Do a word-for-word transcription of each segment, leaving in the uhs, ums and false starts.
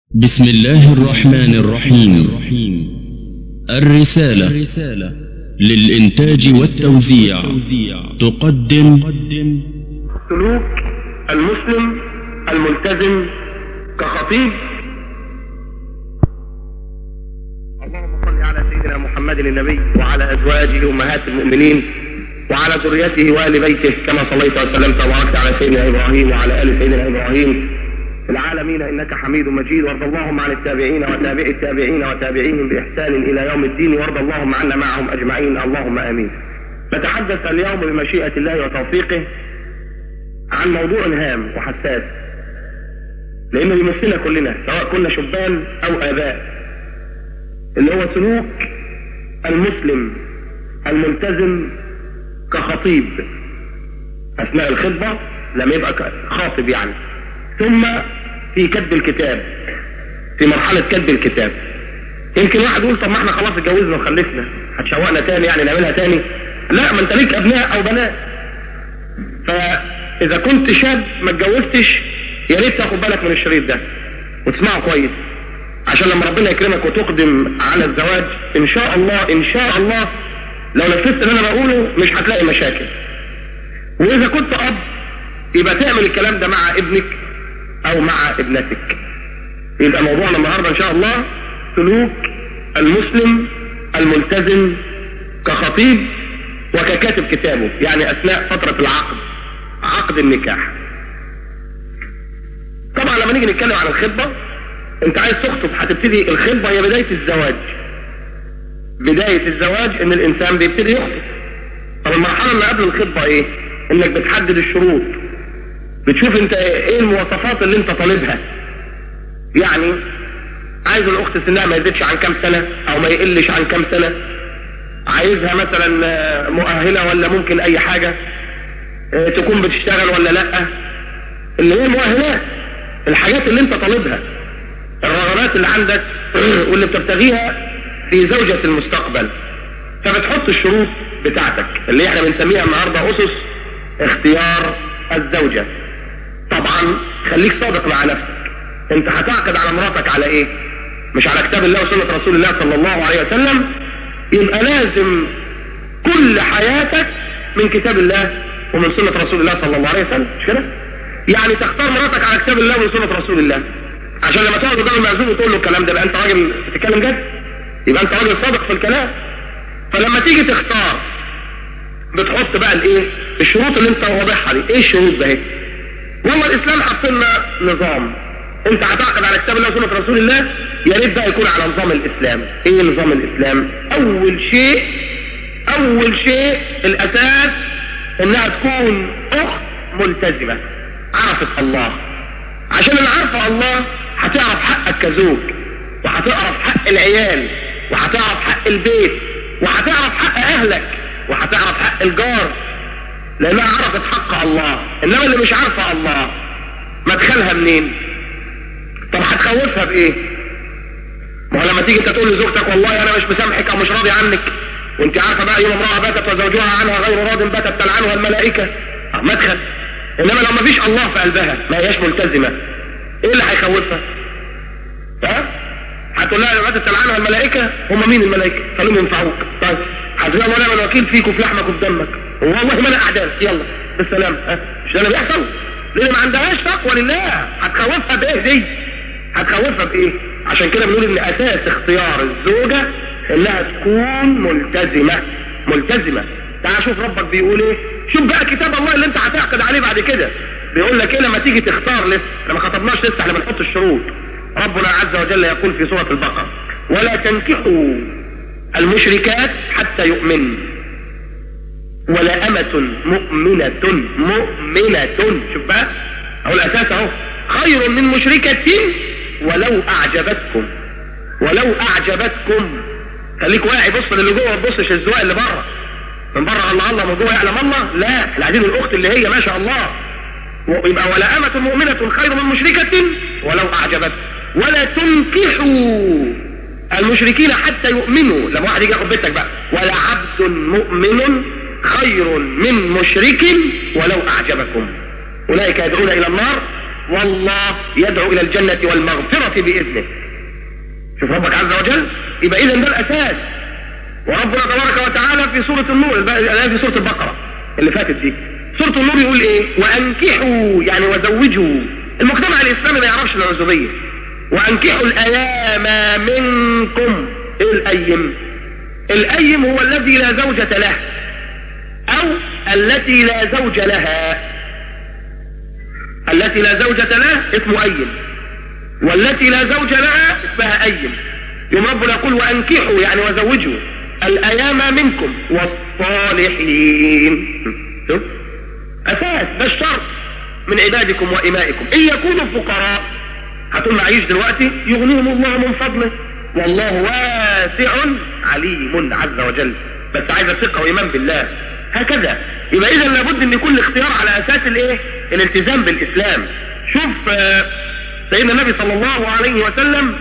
بسم الله الرحمن الرحيم. الرسالة للإنتاج والتوزيع تقدم سلوك المسلم الملتزم كخطيب. اللهم صل على سيدنا محمد النبي وعلى أزواجه أمهات المؤمنين وعلى ذريته وآل بيته كما صليت وسلمت وباركت على سيدنا إبراهيم وعلى آل سيدنا إبراهيم في العالمين إنك حميد مجيد. وارض اللهم عن التابعين وتابع التابعين وتابعيهم بإحسان إلى يوم الدين، وارض اللهم عنا معهم أجمعين اللهم آمين. نتحدث اليوم بمشيئة الله وتوفيقه عن موضوع هام وحساس، لأنه يمثلنا كلنا سواء كنا شبان أو آباء، اللي هو سلوك المسلم الملتزم كخطيب أثناء الخطبة لما يبقى خاطب يعني، ثم في كتب الكتاب، في مرحلة كتب الكتاب. يمكن واحد يقول طب ما احنا خلاص اتجوزنا وخلفنا، هتشوقنا تاني يعني نعملها تاني؟ لا، ما انت ليك ابناء او بنات، فاذا كنت شاب ما اتجوزتش يا ريت تاخد بالك من الشريط ده وتسمعه كويس، عشان لما ربنا يكرمك وتقدم على الزواج ان شاء الله ان شاء الله لو نفذت اللي انا بقوله مش هتلاقي مشاكل. واذا كنت اب يبقى تعمل الكلام ده مع ابنك او مع ابنتك. يبقى موضوعنا النهارده ان شاء الله سلوك المسلم الملتزم كخطيب وككاتب كتابه، يعني اثناء فترة العقد، عقد النكاح. طبعا لما نيجي نتكلم عن الخطبة، انت عايز تخطب هتبتدي الخطبة هي بداية الزواج. بداية الزواج ان الانسان بيبتدي يخطب. طب المرحلة اللي قبل الخطبة ايه؟ انك بتحدد الشروط، بتشوف انت ايه المواصفات اللي انت طالبها. يعني عايز الاخت سنها ما يزيدش عن كام سنة او ما يقلش عن كام سنة، عايزها مثلا مؤهلة ولا ممكن اي حاجة، اه تكون بتشتغل ولا لا، اللي هي المؤهلات، الحاجات اللي انت طالبها، الرغبات اللي عندك واللي بتبتغيها في زوجة المستقبل. فبتحط الشروط بتاعتك اللي احنا بنسميها النهاردة اسس اختيار الزوجة. طبعا خليك صادق مع نفسك، انت هتعقد على مراتك على ايه؟ مش على كتاب الله وسنة رسول الله صلى الله عليه وسلم. يبقى لازم كل حياتك من كتاب الله ومن سنة رسول الله صلى الله عليه وسلم، مش كده؟ يعني تختار مراتك على كتاب الله ومن سنة رسول الله، عشان لما تقعد قدام المعزوم وتقول له الكلام ده يبقى انت راجل بتتكلم جد، يبقى انت راجل صادق في الكلام. فلما تيجي تختار بتحط بقى الايه؟ الشروط اللي انت واضحها دي. ايه الشروط ده؟ ايه؟ والله الاسلام حط لنا نظام، انت هتعقد على كتاب الله وسنة رسول الله، يا ريت بقى يكون على نظام الاسلام. ايه نظام الاسلام؟ اول شيء اول شيء الاساس انها تكون اخت ملتزمة عرفت الله، عشان اللي عارفة الله هتعرف حقك كزوج، وهتعرف حق العيال، وهتعرف حق البيت، وهتعرف حق اهلك، وهتعرف حق الجار، لانها عرفت حق الله. انما اللي مش عارفة الله مدخلها منين؟ طب هتخوفها بايه؟ ما هو لما تيجي انت تقول لزوجتك والله انا مش مسامحك او مش راضي عنك، وانت عارفه بقى يوم امراه باتت وزوجها عنها غير راض باتت تلعنها الملائكه، اه مدخل. انما لو ما فيش الله في قلبها ما هياش ملتزمه، ايه اللي هيخوفها؟ ها؟ هتقول لها باتت تلعنها الملائكه، هم مين الملائكه؟ خليهم ينفعوك. طيب هتقول لها انا الوكيل فيك وفي لحمك وفي دمك، والله ما انا اعداء، يلا بالسلام. ها؟ مش ده اللي بيحصل؟ لان ما عندهاش تقوى لله. هتخوفها بايه دي؟ هتخوفها بايه؟ عشان كده بنقول ان اساس اختيار الزوجة انها تكون ملتزمة. ملتزمة. تعال شوف ربك بيقول ايه، شوف بقى كتاب الله اللي انت هتعقد عليه بعد كده بيقول لك ايه لما تيجي تختار. لسه لما خطبناش لسه، احنا بنحط الشروط. ربنا عز وجل يقول في سورة البقرة ولا تنكحوا المشركات حتى يؤمن ولا أمة مؤمنة مؤمنة شوف بقى اهو الاساس اهو، خير من مشركة ولو اعجبتكم. ولو اعجبتكم. خليك واعي، بص للي جوه، ما تبصش الزواق اللي بره. من بره الله الله، من جوه يعلم الله. لا، احنا عايزين الاخت اللي هي ما شاء الله. ويبقى ولا أمة مؤمنة خير من مشركة ولو اعجبتكم ولا تنكحوا المشركين حتى يؤمنوا. لما واحد يجي ياخد بيتك بقى، ولا عبد مؤمن خير من مشرك ولو اعجبكم. اولئك يدعون الى النار والله يدعو الى الجنة والمغفرة باذنه. شوف ربك عز وجل. يبقى اذا ده الاساس. وربنا تبارك وتعالى في سورة النور، في سورة البقرة اللي فاتت دي، سورة النور يقول ايه؟ وانكحوا يعني وزوجوا. المجتمع الاسلامي ما يعرفش العزوبية. وانكحوا الايام منكم. ايه الايم؟ الايم هو الذي لا زوجة له او التي لا زوج لها. التي لا زوجة لها اسمه ايم، والتي لا زوج لها اسمها ايم. يوم ربنا يقول وانكحوا يعني وزوجوا الايام منكم والصالحين. شوف اساس، ده الشرط من عبادكم وامائكم ان يكونوا فقراء. هتقول معيش دلوقتي، يغنيهم الله من فضله والله واسع عليم عز وجل. بس عايز ثقة وايمان بالله. هكذا. يبقى اذا لابد ان يكون الاختيار على اساس الايه؟ الالتزام بالاسلام. شوف سيدنا النبي صلى الله عليه وسلم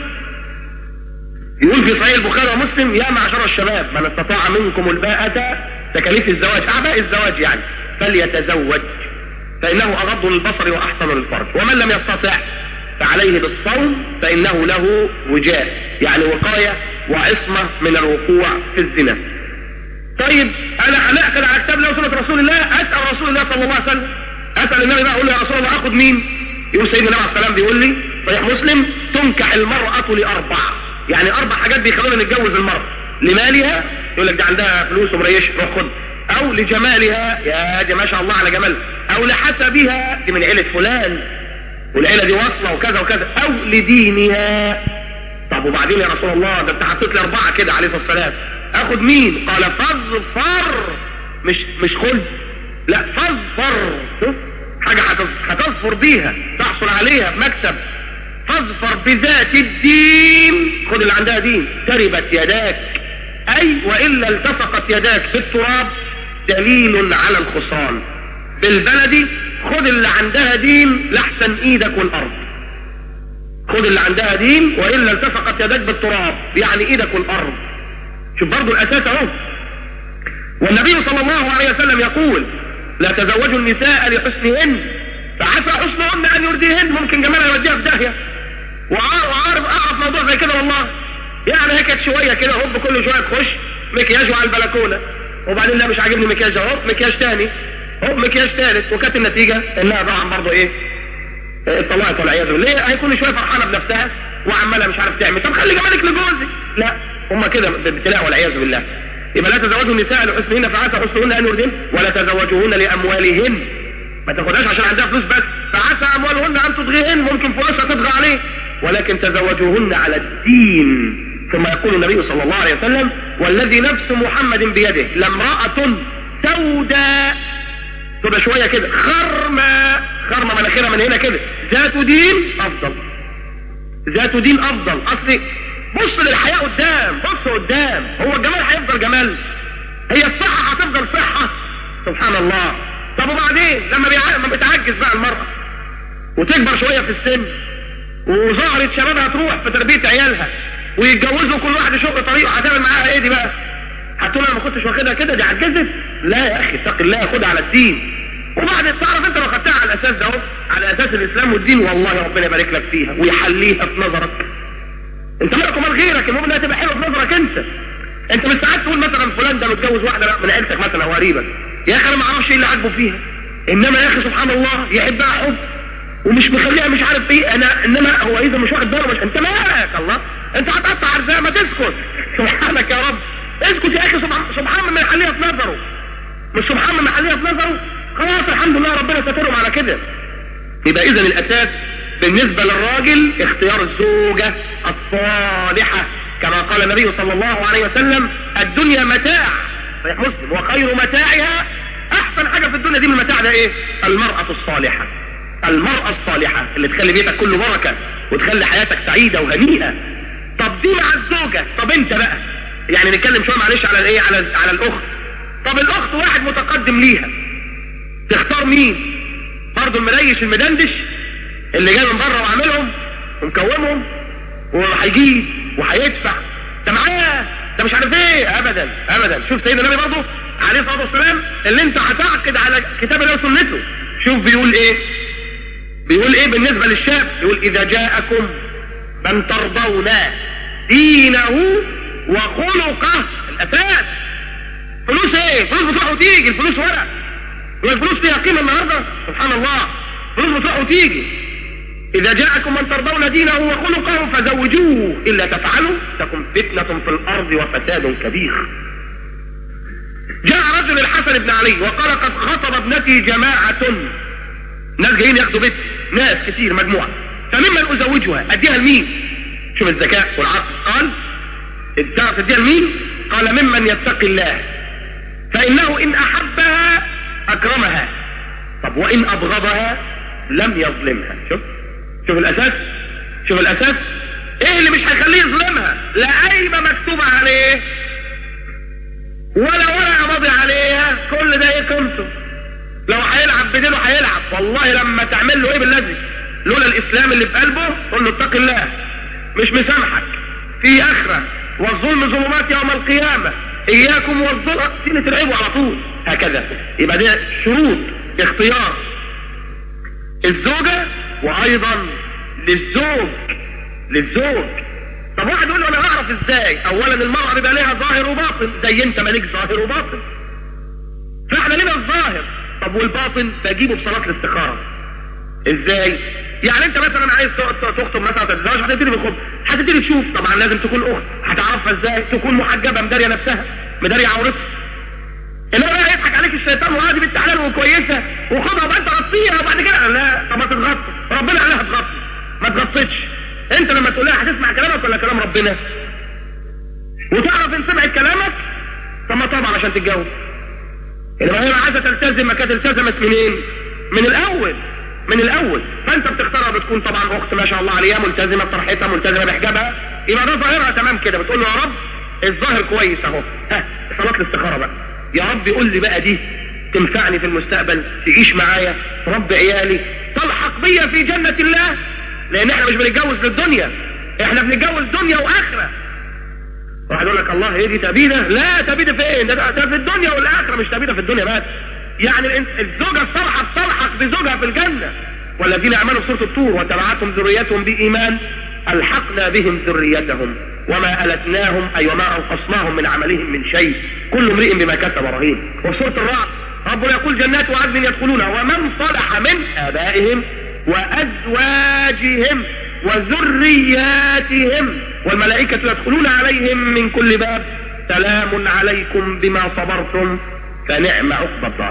يقول في صحيح البخاري ومسلم يا معشر الشباب من استطاع منكم الباءة، تكاليف الزواج، اعباء الزواج يعني، فليتزوج فانه اغض للبصر واحسن للفرج، ومن لم يستطع فعليه بالصوم فانه له وجاء يعني وقاية وعصمة من الوقوع في الزنا. طيب انا هنأكد على كتاب الله وسنة رسول الله، اسأل رسول الله صلى الله عليه وسلم، اسأل النبي بقى اقول له يا رسول الله اخد مين؟ يقول سيدنا النبي عليه السلام بيقول لي صحيح مسلم تنكح المرأة لأربع، يعني اربع حاجات بيخلونا نتجوز المرأة. لمالها، يقول لك ده عندها فلوس ومريش روح خد، او لجمالها، يا دي ما شاء الله على جمالها، او لحسبها دي من عيلة فلان والعيلة دي واصلة وكذا وكذا، او لدينها. طب وبعدين يا رسول الله ده انت حطيت لي اربعة كده عليه الصلاة والسلام، اخد مين؟ قال فاظفر، مش مش خد، لا فاظفر، حاجة هتظفر بيها تحصل عليها مكسب. فاظفر بذات الدين، خد اللي عندها دين، تربت يداك، اي والا التصقت يداك بالتراب دليل على الخسران. بالبلدي خد اللي عندها دين لحسن ايدك والارض. خد اللي عندها دين والا التصقت يداك بالتراب، يعني ايدك والارض. شوف برضو الاساس اهو. والنبي صلى الله عليه وسلم يقول لا تزوجوا النساء لحسنهن فعسى حسنهن ان يرديهن، ممكن جمالها يوديها في داهيه. وعارف اعرف موضوع زي كده والله، يعني هيك شويه كده هوب كل شويه تخش مكياج على البلكونه، وبعدين لا مش عاجبني مكياج اهو، مكياج تاني هوب مكياج ثالث، وكانت النتيجه انها طبعا برضه ايه؟ اتطلقت والعياذ بالله. ليه؟ هيكون شويه فرحانه بنفسها وعماله مش عارف تعمل، طب خلي جمالك لجوزك. لا هم كده ابتلاء والعياذ بالله. يبقى لا تزوجوا النساء لحسنهن فعسى حسنهن ان يردن، ولا تزوجوهن لاموالهن، ما تاخدهاش عشان عندها فلوس بس، فعسى اموالهن ان تطغيهن، ممكن فلوسها تطغى عليه، ولكن تزوجوهن على الدين. ثم يقول النبي صلى الله عليه وسلم والذي نفس محمد بيده لامرأة سوداء، تبقى شوية كده خرمة، خرمة مناخيرها من هنا كده، ذات دين افضل، ذات دين افضل. اصلي بص للحياة قدام، بص قدام، هو الجمال هيفضل جمال؟ هي الصحة هتفضل صحة؟ سبحان الله. طب وبعدين لما لما بتعجز بقى المرأة وتكبر شوية في السن وظهرت شبابها تروح في تربية عيالها ويتجوزوا كل واحد يشق طريقه، هتعمل معاها ايه دي بقى؟ هتقول انا ما كنتش واخدها كده دي عجزت؟ لا يا اخي اتق الله، خدها على الدين. وبعد تعرف انت لو خدتها على الاساس ده اهو، على اساس الاسلام والدين، والله ربنا يبارك لك فيها ويحليها في نظرك. انت مالك ومال غيرك، المهم انها تبقى حلوه في نظرك انت. انت مش ساعات تقول مثلا فلان ده متجوز واحده من عيلتك مثلا او قريبك، يا اخي انا ما اعرفش ايه اللي عاجبه فيها، انما يا اخي سبحان الله يحبها حب ومش مخليها مش عارف ايه، انا انما هو اذا مش واخد باله، مش انت مالك الله، انت هتقطع ارزاق، ما تسكت. سبحانك يا رب، اسكت يا اخي. سبحان من يحليها في نظره، مش سبحان من يحليها في نظره. خلاص الحمد لله ربنا سترهم على كده. يبقى اذا الاساس بالنسبه للراجل اختيار الزوجه الصالحه، كما قال النبي صلى الله عليه وسلم الدنيا متاع، صحيح مسلم، وخير متاعها، احسن حاجه في الدنيا دي من المتاع ده ايه؟ المراه الصالحه. المرأة الصالحة اللي تخلي بيتك كله بركة وتخلي حياتك سعيدة وهنيئة. طب دي مع الزوجة. طب انت بقى يعني نتكلم شوية معلش على الايه، على على الاخت. طب الاخت واحد متقدم ليها، تختار مين؟ برضه المريش المدندش اللي جاي من بره وعاملهم ومكومهم وهيجيب وهيدفع، ده معاه ده مش عارف ايه، ابدا ابدا. شوف سيدنا النبي برضه عليه الصلاة والسلام اللي انت هتعقد على كتاب الله وسنته، شوف بيقول ايه؟ بيقول ايه بالنسبة للشاب؟ بيقول اذا جاءكم من ترضون دينه وخلقه. الاساس فلوس ايه؟ فلوس بتروح وتيجي، الفلوس ورق، والفلوس ليها قيمة النهاردة سبحان الله، فلوس بتروح وتيجي. اذا جاءكم من ترضون دينه وخلقه فزوجوه الا تفعلوا تكن فتنة في الارض وفساد كبير. جاء رجل الحسن بن علي وقال قد خطب ابنتي جماعة، ناس جايين ياخدوا بيت، ناس كتير مجموعة، فممن ازوجها؟ اديها لمين؟ شوف الذكاء والعقل. قال تعرف تديها لمين؟ قال ممن يتقي الله فانه ان احبها اكرمها، طب وان ابغضها لم يظلمها. شوف شوف الاساس، شوف الاساس ايه اللي مش هيخليه يظلمها؟ لا قايمة مكتوبة عليه ولا ورقة ماضي عليها، كل ده ايه قيمته؟ لو هيلعب بديله هيلعب، والله لما تعمل له ايه بالذي لولا الاسلام اللي في قلبه قل له اتق الله مش مسامحك في اخرة، والظلم ظلمات يوم القيامة، اياكم والظلم سينة ترعبوا على طول هكذا. يبقى ده شروط اختيار الزوجة وايضا للزوج للزوج. طب واحد يقول له انا هعرف ازاي؟ اولا المرأة بيبقى لها ظاهر وباطن زي انت مالك ظاهر وباطن، فاحنا لنا الظاهر. طب والباطن بجيبه بصلاة الاستخارة. ازاي؟ يعني انت مثلا عايز تخطب مثلا تتزوج، هتبتدي بالخطب، هتبتدي تشوف طبعا لازم تكون اخت، هتعرفها ازاي؟ تكون محجبة مدارية نفسها مدارية عورتها. اللي هو بقى يضحك عليك الشيطان وهذه بنت حلال وكويسة وخدها وبقى انت غطيها وبعد كده لا، طب ما تتغطي، ربنا قالها تغطي ما تغطيتش. انت لما تقول لها هتسمع كلامك ولا كلام ربنا؟ وتعرف ان سمعت كلامك طب ما طبعا عشان تتجوز. لما هي عايزه تلتزم ما كانت التزمت منين؟ من الاول من الاول. فانت بتختارها بتكون طبعا اخت ما شاء الله عليها ملتزمه بطرحتها ملتزمه بحجابها، يبقى ده ظاهرها تمام كده. بتقول له يا رب الظاهر كويس اهو، ها صلاه الاستخاره بقى، يا رب يقول لي بقى دي تنفعني في المستقبل، تعيش معايا، تربي عيالي، تلحق بيا في جنه الله. لان احنا مش بنتجوز للدنيا، احنا بنتجوز دنيا واخره. واحد يقول لك الله هي دي تبيده؟ لا تبيده فين؟ ده في الدنيا والاخره، مش تبيده في الدنيا بس. يعني الزوجه الصالحه بتلحق بزوجها في الجنه. والذين امنوا في سوره الطور وتبعتهم ذريتهم بايمان الحقنا بهم ذريتهم وما التناهم اي وما انقصناهم من عملهم من شيء كل امرئ بما كسب رهين. وفي سوره الرعد ربنا يقول جنات عدن يدخلونها ومن صلح من ابائهم وازواجهم وذرياتهم والملائكة يدخلون عليهم من كل باب سلام عليكم بما صبرتم فنعم عقبى الدار.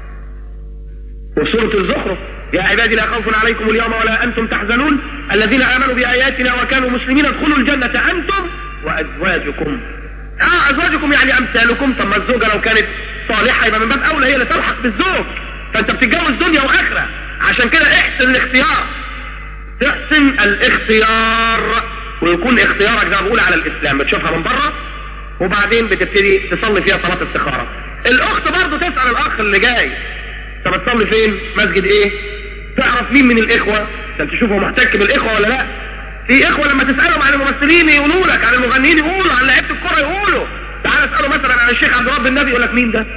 وسورة الزخرف يا عبادي لا خوف عليكم اليوم ولا أنتم تحزنون الذين آمنوا بآياتنا وكانوا مسلمين ادخلوا الجنة أنتم وأزواجكم. آه أزواجكم يعني أمثالكم. طب ما الزوجة لو كانت صالحة يبقى من باب أولى هي اللي تلحق بالزوج. فأنت بتتجوز دنيا وآخرة، عشان كده احسن الاختيار، تحسن الاختيار ويكون اختيارك زي ما بقول على الاسلام. بتشوفها من بره وبعدين بتبتدي تصلي فيها صلاة استخارة. الاخت برضه تسأل الاخ اللي جاي انت بتصلي فين؟ مسجد ايه؟ تعرف مين من الاخوة عشان تشوفه محتك بالاخوة ولا لا. في اخوة لما تسألهم عن الممثلين يقولوا لك، عن المغنيين يقولوا، عن لعيبة الكرة يقولوا. تعال اسأله مثلا عن الشيخ عبد الرب النبي يقول لك مين ده؟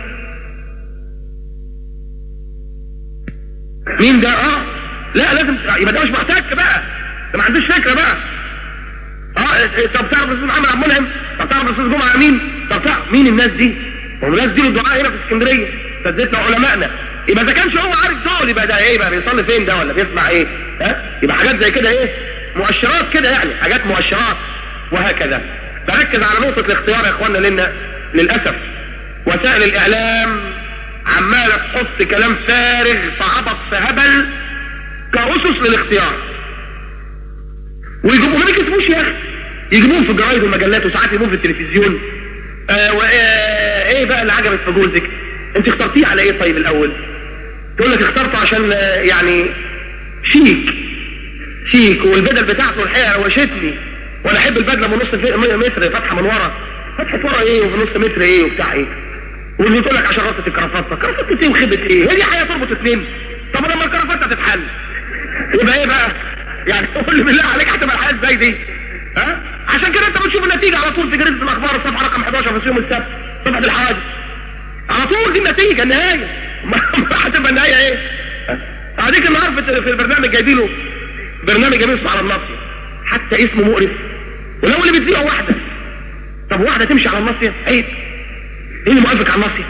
مين ده؟ اه لا لازم يبقى ده مش محتك بقى، ده ما عندوش فكرة بقى. اه طب تعرف الاستاذ محمد عبد المنعم؟ طب تعرف الاستاذ جمعة مين؟ طب تعرف مين الناس دي؟ هم الناس دي الدعاء هنا في اسكندرية سددنا علمائنا. يبقى اذا كانش هو عارف دول يبقى ده ايه بقى؟ بيصلي فين ده ولا بيسمع ايه؟ ها؟ يبقى حاجات زي كده ايه؟ مؤشرات كده يعني، حاجات مؤشرات وهكذا. بركز على نقطة الاختيار يا اخوانا، لان للاسف وسائل الاعلام عمالة تحط كلام فارغ فعبط فهبل كأسس للاختيار، ويجيبوه ما بيكتبوش يا اخي، يجيبوهم في الجرايد والمجلات وساعات يجيبوهم في التلفزيون. آه وايه ايه بقى اللي عجبك في جوزك؟ انت اخترتيه على ايه طيب الاول؟ تقول لك اخترته عشان آه يعني شيك شيك والبدل بتاعته الحقيقه روشتني، وانا احب البدله من نص متر فاتحه من ورا. فتحه ورا ايه وفي نص متر ايه وبتاع ايه؟ واللي تقول لك عشان رصه الكرافته، كرافته ايه وخبه ايه؟ هي دي حاجه تربط اثنين. طب لما الكرافته تتحل يبقى ايه بقى؟ يعني قول لي بالله عليك هتبقى الحياه ازاي دي؟ ها؟ عشان كده انت بتشوف النتيجه على طول في جريده الاخبار الصفحه رقم احداشر في يوم السبت صفحه الحوادث. على طول دي النتيجه النهايه. هتبقى النهايه ايه؟ هديك النهار في البرنامج جايبينه برنامج جميل اسمه على الناصيه، حتى اسمه مقرف، ولو اللي بتذيعه واحده. طب واحده تمشي على الناصيه عيب، ايه اللي موقفك على الناصيه؟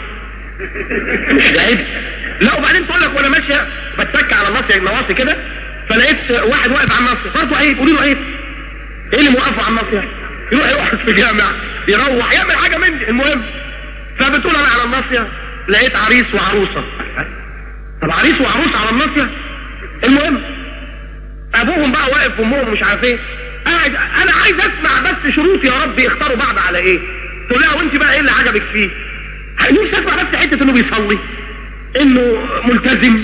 مش ده عيب؟ لا وبعدين تقول لك وانا ماشيه بتك على الناصيه النواصي كده فلقيت واحد واقف على الناصيه، برضه عيب، قولي له عيب. ايه اللي موقفه على الناصيه؟ يروح يقعد في جامع يروح يعمل حاجه من دي. المهم فبتقول انا على الناصيه لقيت عريس وعروسه. طب عريس وعروسه على الناصيه؟ المهم ابوهم بقى واقف وامهم مش عارف ايه، قاعد انا عايز اسمع بس شروط يا رب يختاروا بعض على ايه. تقول لها وانت بقى ايه اللي عجبك فيه؟ نفسي اسمع بس حته انه بيصلي، انه ملتزم.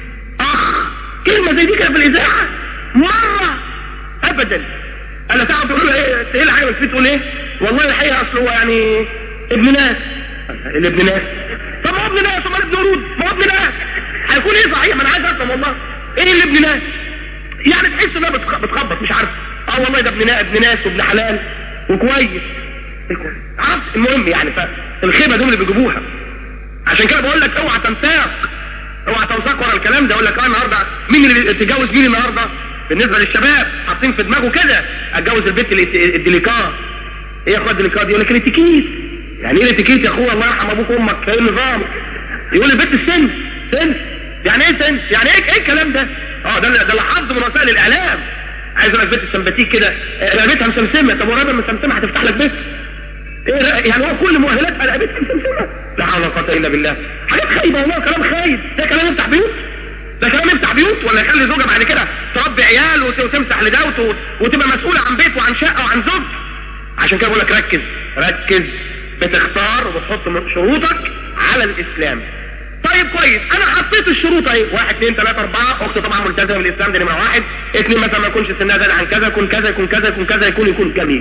اخ كلمه زي دي كده في الاذاعه مره ابدا. انا تعرف تقول له ايه ايه اللي عجبك فيه؟ تقول ايه؟ والله الحقيقه اصل هو يعني ابن ناس. الابن ناس؟ طب ما هو ابن ناس امال ابن ورود؟ ما هو ابن ناس هيكون ايه صحيح؟ ما انا عايز افهم والله ايه اللي ابن ناس؟ يعني تحس انها بتخبط مش عارف. اه والله ده ابن ناس ابن ناس وابن حلال وكويس. عرفت؟ المهم يعني فالخيبه دول اللي بيجيبوها. عشان كده بقول لك اوعى تنساق، اوعى تنساق ورا الكلام ده. اقول لك اه النهارده مين اللي تتجوز مين النهارده؟ بالنسبه للشباب حاطين في دماغه كده اتجوز البنت الديليكات. ايه يا اخويا الديليكات دي؟ يقول لك الاتيكيت. يعني ايه الاتيكيت يا اخويا؟ الله يرحم ابوك وامك، ايه النظام؟ يقول البنت السن سن يعني ايه سن؟ يعني ايه ايه الكلام ده؟ اه ده ده اللي حافظه من وسائل الاعلام. عايز اقول لك بنت السمباتيك كده رقبتها مسمسمه. طب ورقبه مسمسمه هتفتح لك بيت؟ ايه يعني هو كل مؤهلاتها رقبتها مسمسمه؟ لا حول ولا قوه الا بالله. حاجات خايبه والله، كلام خايب. ده كلام يفتح بيوت؟ ده كلام يفتح بيوت؟ ولا يخلي زوجها بعد كده تربي عيال وتمسح لده وتبقى مسؤوله عن بيت وعن شقه وعن زوج؟ عشان كده بقول لك ركز ركز، بتختار وبتحط شروطك على الاسلام. طيب كويس، انا حطيت الشروط اهي، واحد اثنين ثلاثة اربعة، اختي طبعا ملتزمه بالاسلام دي نمره واحد، اثنين مثلا ما يكونش سنها زاد عن كذا، يكون كذا يكون كذا يكون كذا يكون يكون جميل.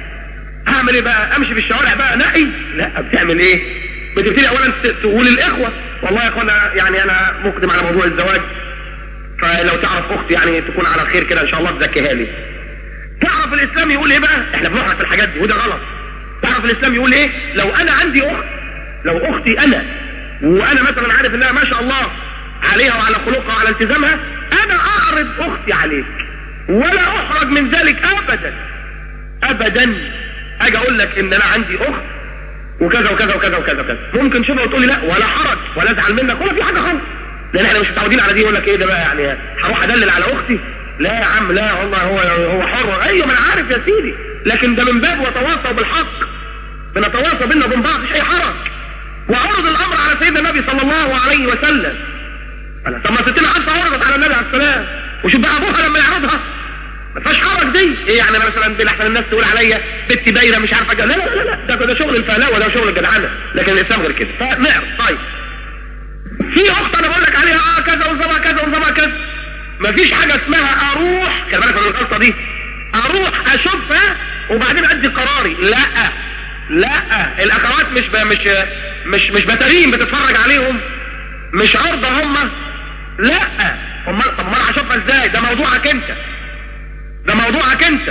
هعمل ايه بقى؟ امشي في الشوارع بقى نقي؟ لا، بتعمل ايه؟ بتبتدي اولا تقول الاخوه والله يا اخوانا يعني انا مقدم على موضوع الزواج، فلو تعرف اختي يعني تكون على خير كده ان شاء الله تزكيها لي. تعرف الاسلام يقول ايه بقى؟ احنا بنقرا في الحاجات دي وده غلط. تعرف الاسلام يقول ايه؟ لو انا عندي اخت، لو اختي انا وانا مثلا عارف انها ما شاء الله عليها وعلى خلقها وعلى التزامها، انا اعرض اختي عليك ولا احرج من ذلك ابدا ابدا. اجي اقول لك ان انا عندي اخت وكذا وكذا وكذا وكذا وكذا، ممكن شبه وتقول لي لا ولا حرج ولا ازعل منك ولا في حاجه خالص، لان احنا مش متعودين على دي. يقول لك ايه ده بقى يعني هروح ادلل على اختي؟ لا يا عم لا والله، هو هو حر. ايوه ما انا عارف يا سيدي، لكن ده من باب وتواصوا بالحق، بنتواصى بينا وبين بعض، مش اي حرج. وعرض الامر على سيدنا النبي صلى الله عليه وسلم. طب ما ستنا حتى عرضت على النبي عليه السلام، وشوف بقى ابوها لما يعرضها ما فيهاش حرج دي. ايه يعني مثلا بالاحسن الناس تقول عليا بنتي دايره مش عارفه، لا لا لا لا ده ده شغل الفهلاوه، ده شغل الجدعنه، لكن الاسلام غير كده. فنعرف. طيب في اخت انا بقول لك عليها اه كذا ونظامها كذا ونظامها كذا، مفيش حاجه اسمها اروح، خلي بالك من الغلطه دي، اروح اشوفها وبعدين ادي قراري. لا لا، الاخوات مش مش مش مش بتارين بتتفرج عليهم، مش عرضه هم. لا امال، طب ما هشوفها ازاي؟ ده موضوعك انت، ده موضوعك انت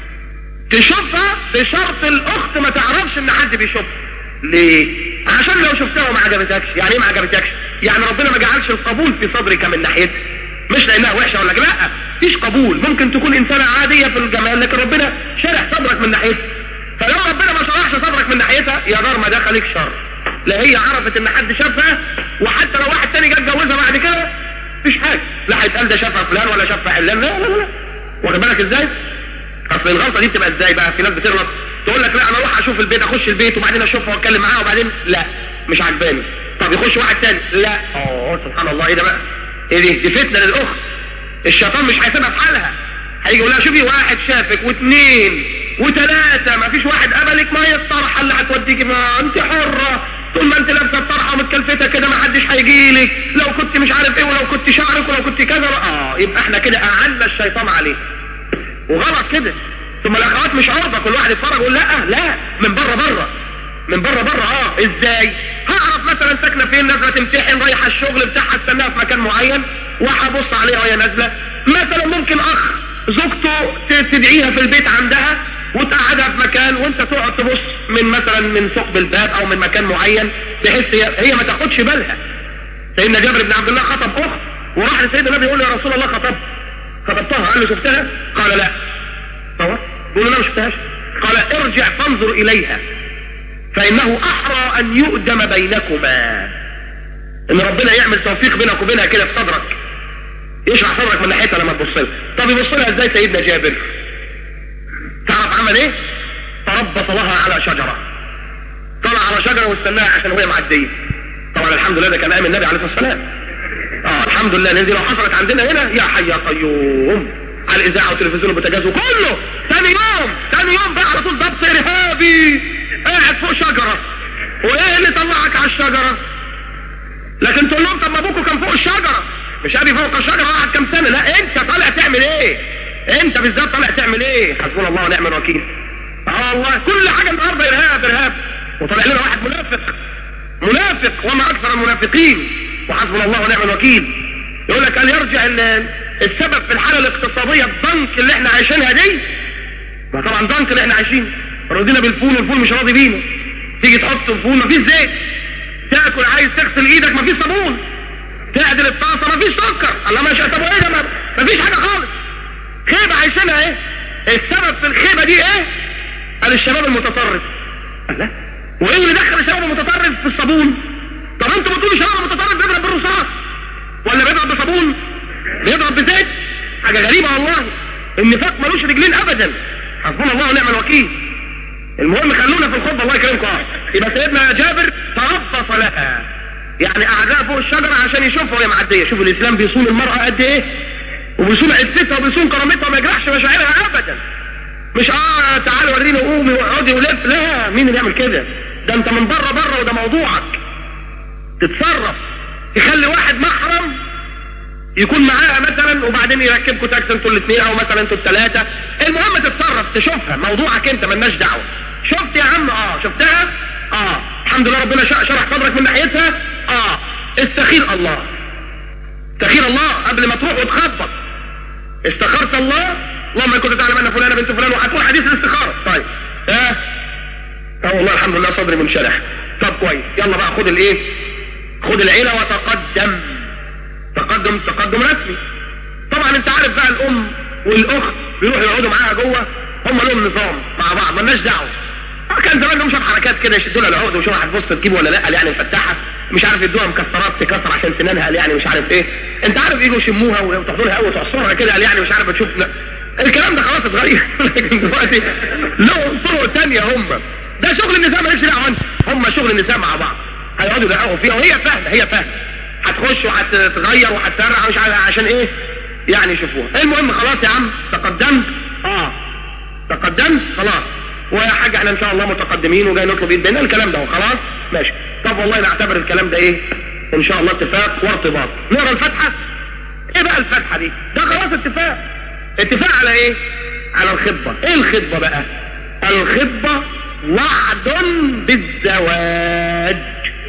تشوفها، بشرط الاخت ما تعرفش ان حد بيشوفها. ليه؟ عشان لو شفتها وما عجبتكش. يعني ايه ما عجبتكش؟ يعني ربنا ما جعلش القبول في صدرك من ناحيتها، مش لانها وحشه ولا لا، مفيش قبول. ممكن تكون انسانه عاديه في الجمال لكن ربنا شرح صدرك من ناحيتها، فلو ربنا ما شرحش صدرك من ناحيتها يا دار ما دخلك شر. لا هي عرفت ان حد شافها، وحتى لو واحد تاني جه اتجوزها بعد كده مفيش حاجه، لا هيتقال ده شافها فلان ولا شافها علان، لا لا لا. واخد بالك ازاي؟ اصل الغلطه دي بتبقى ازاي بقى؟ في ناس بتغلط تقول لك لا انا اروح اشوف البيت، اخش البيت وبعدين اشوفها واتكلم معاها وبعدين لا مش عجباني، طب يخش واحد تاني، لا اه سبحان الله ايه ده بقى؟ ايه دي؟ دي فتنه للاخت. الشيطان مش هيسيبها في حالها، هيجي يقول لها شوفي واحد شافك واثنين وثلاثه ما فيش واحد قبلك، ما هي الطرحه اللي هتوديكي، ما انت حره طول ما انت لابسه الطرحه ومتكلفته كده ما حدش هيجي لك، لو كنت مش عارف ايه ولو كنت شعرك ولو كنت كذا. اه يبقى احنا كده اعنا الشيطان عليه، وغلط كده. ثم الاخوات مش عرضه كل واحد يتفرج يقول لا لا، من بره بره من بره بره. اه ازاي؟ هعرف مثلا ساكنه فين، نازله تمتحن، رايحه الشغل بتاعها، استناها في مكان معين وهبص عليها وهي نازله. مثلا ممكن اخ زوجته تدعيها في البيت عندها وتقعدها في مكان وانت تقعد تبص من مثلا من ثقب الباب او من مكان معين، بحيث هي, هي ما تاخدش بالها. سيدنا جابر بن عبد الله خطب اخت وراح لسيدنا النبي يقول له يا رسول الله خطبت خطبتها. قال له شفتها؟ قال لا. طبعا يقول له لا ما شفتهاش. قال ارجع فانظر اليها فانه احرى ان يؤدم بينكما، ان ربنا يعمل توفيق بينك وبينها كده في صدرك، يشرح صدرك من ناحيتها لما تبص لها. طب يبص لها ازاي سيدنا جابر؟ تعرف عمل ايه؟ تربص لها على شجره، طلع على شجره واستناها عشان وهي معديه. طبعا الحمد لله ده كان ايام النبي عليه الصلاه والسلام. اه الحمد لله، لان دي لو حصلت عندنا هنا يا حي يا قيوم على الاذاعه والتلفزيون والبوتاجاز وكله، ثاني يوم ثاني يوم بقى على طول ضبط ارهابي قاعد فوق شجره. وايه اللي طلعك على الشجره؟ لكن تقول لهم طب ما ابوكوا كان فوق الشجره، مش ابي فوق الشجره قعد كام سنه. لا انت طالع تعمل ايه؟ انت بالذات طالع تعمل ايه؟ حسبنا الله ونعم الوكيل. اه والله كل حاجه النهارده ارهاب ارهاب، وطلع لنا واحد منافق منافق وما اكثر المنافقين، وحسبنا الله ونعم الوكيل. يقول لك قال يرجع السبب في الحاله الاقتصاديه الضنك اللي احنا عايشينها دي. ما طبعا ضنك اللي احنا عايشينه، رضينا بالفول والفول مش راضي بينا. تيجي تحط الفول مفيش زيت، تاكل عايز تغسل ايدك مفيش صابون، تعدل الطاسه مفيش سكر. الله ما شاء. طب ايه ده؟ مفيش حاجه خالص. خيبه عايشينها ايه؟ السبب في الخيبه دي ايه؟ قال الشباب المتطرف. لا وايه اللي دخل الشباب المتطرف في الصابون؟ طب انتوا بتقولوا الشباب المتطرف بيضرب بالرصاص ولا بيضرب بصابون؟ بيضرب بزيت. حاجه غريبه والله. النفاق ملوش رجلين ابدا. حسبنا الله ونعم الوكيل. المهم خلونا في الخطبه الله يكرمكم. يبقى سيدنا جابر تربص لها، يعني قعدها فوق الشجره عشان يشوفها وهي معديه. شوف الاسلام بيصون المراه قد ايه، وبيصون عفتها وبيصون كرامتها وما يجرحش مشاعرها ابدا. مش اه تعالوا وريني قومي واقعدي ولف. لا، مين اللي يعمل كده؟ ده انت من بره بره وده موضوعك. تتصرف تخلي واحد محرم يكون معاها مثلا وبعدين يركبكوا تاكسي انتوا الاثنين او مثلا انتوا الثلاثه. المهم تتصرف تشوفها، موضوعك انت مالناش دعوه. شفت يا عم؟ اه شفتها. اه الحمد لله ربنا شرح صدرك من ناحيتها. اه استخير الله، استخير الله قبل ما تروح وتخبط. استخرت الله، اللهم ان كنت تعلم ان فلانه بنت فلان، وهتقول حديث الاستخاره. طيب اه اه والله الحمد لله صدري منشرح. طب كويس، يلا بقى خد الايه؟ خد العيله وتقدم. تقدم تقدم رسمي. طبعا انت عارف بقى الام والاخت بيروحوا يقعدوا معاها جوه، هم لهم نظام مع بعض مالناش دعوه. كان زمان لهم شويه حركات كده يشدوا لها العقد وشويه هتبص تجيب ولا لا، يعني مفتحها مش عارف، يدوها مكسرات تكسر عشان سنانها يعني مش عارف ايه. انت عارف يجوا يشموها وتاخدوا لها قوي تعصرها كده يعني مش عارف تشوف. لا الكلام ده خلاص اتغير. لكن دلوقتي لهم طرق ثانيه. هم ده شغل النساء ماليش دعوه انت، هم شغل النساء مع بعض هيقعدوا يدققوا فيها وهي فاهمه هي فاهمه هتخش وهتتغير وهتسرع مش عارف عشان ايه يعني يشوفوها. المهم خلاص يا عم تقدمت. اه تقدمت خلاص، ويا حاج احنا ان شاء الله متقدمين وجاي نطلب ايد بينا الكلام ده وخلاص ماشي. طب والله نعتبر الكلام ده ايه؟ ان شاء الله اتفاق وارتباط. نقرا الفاتحه. ايه بقى الفاتحه دي؟ ده خلاص اتفاق. اتفاق على ايه؟ على الخطبه. ايه الخطبه بقى؟ الخطبه وعد بالزواج.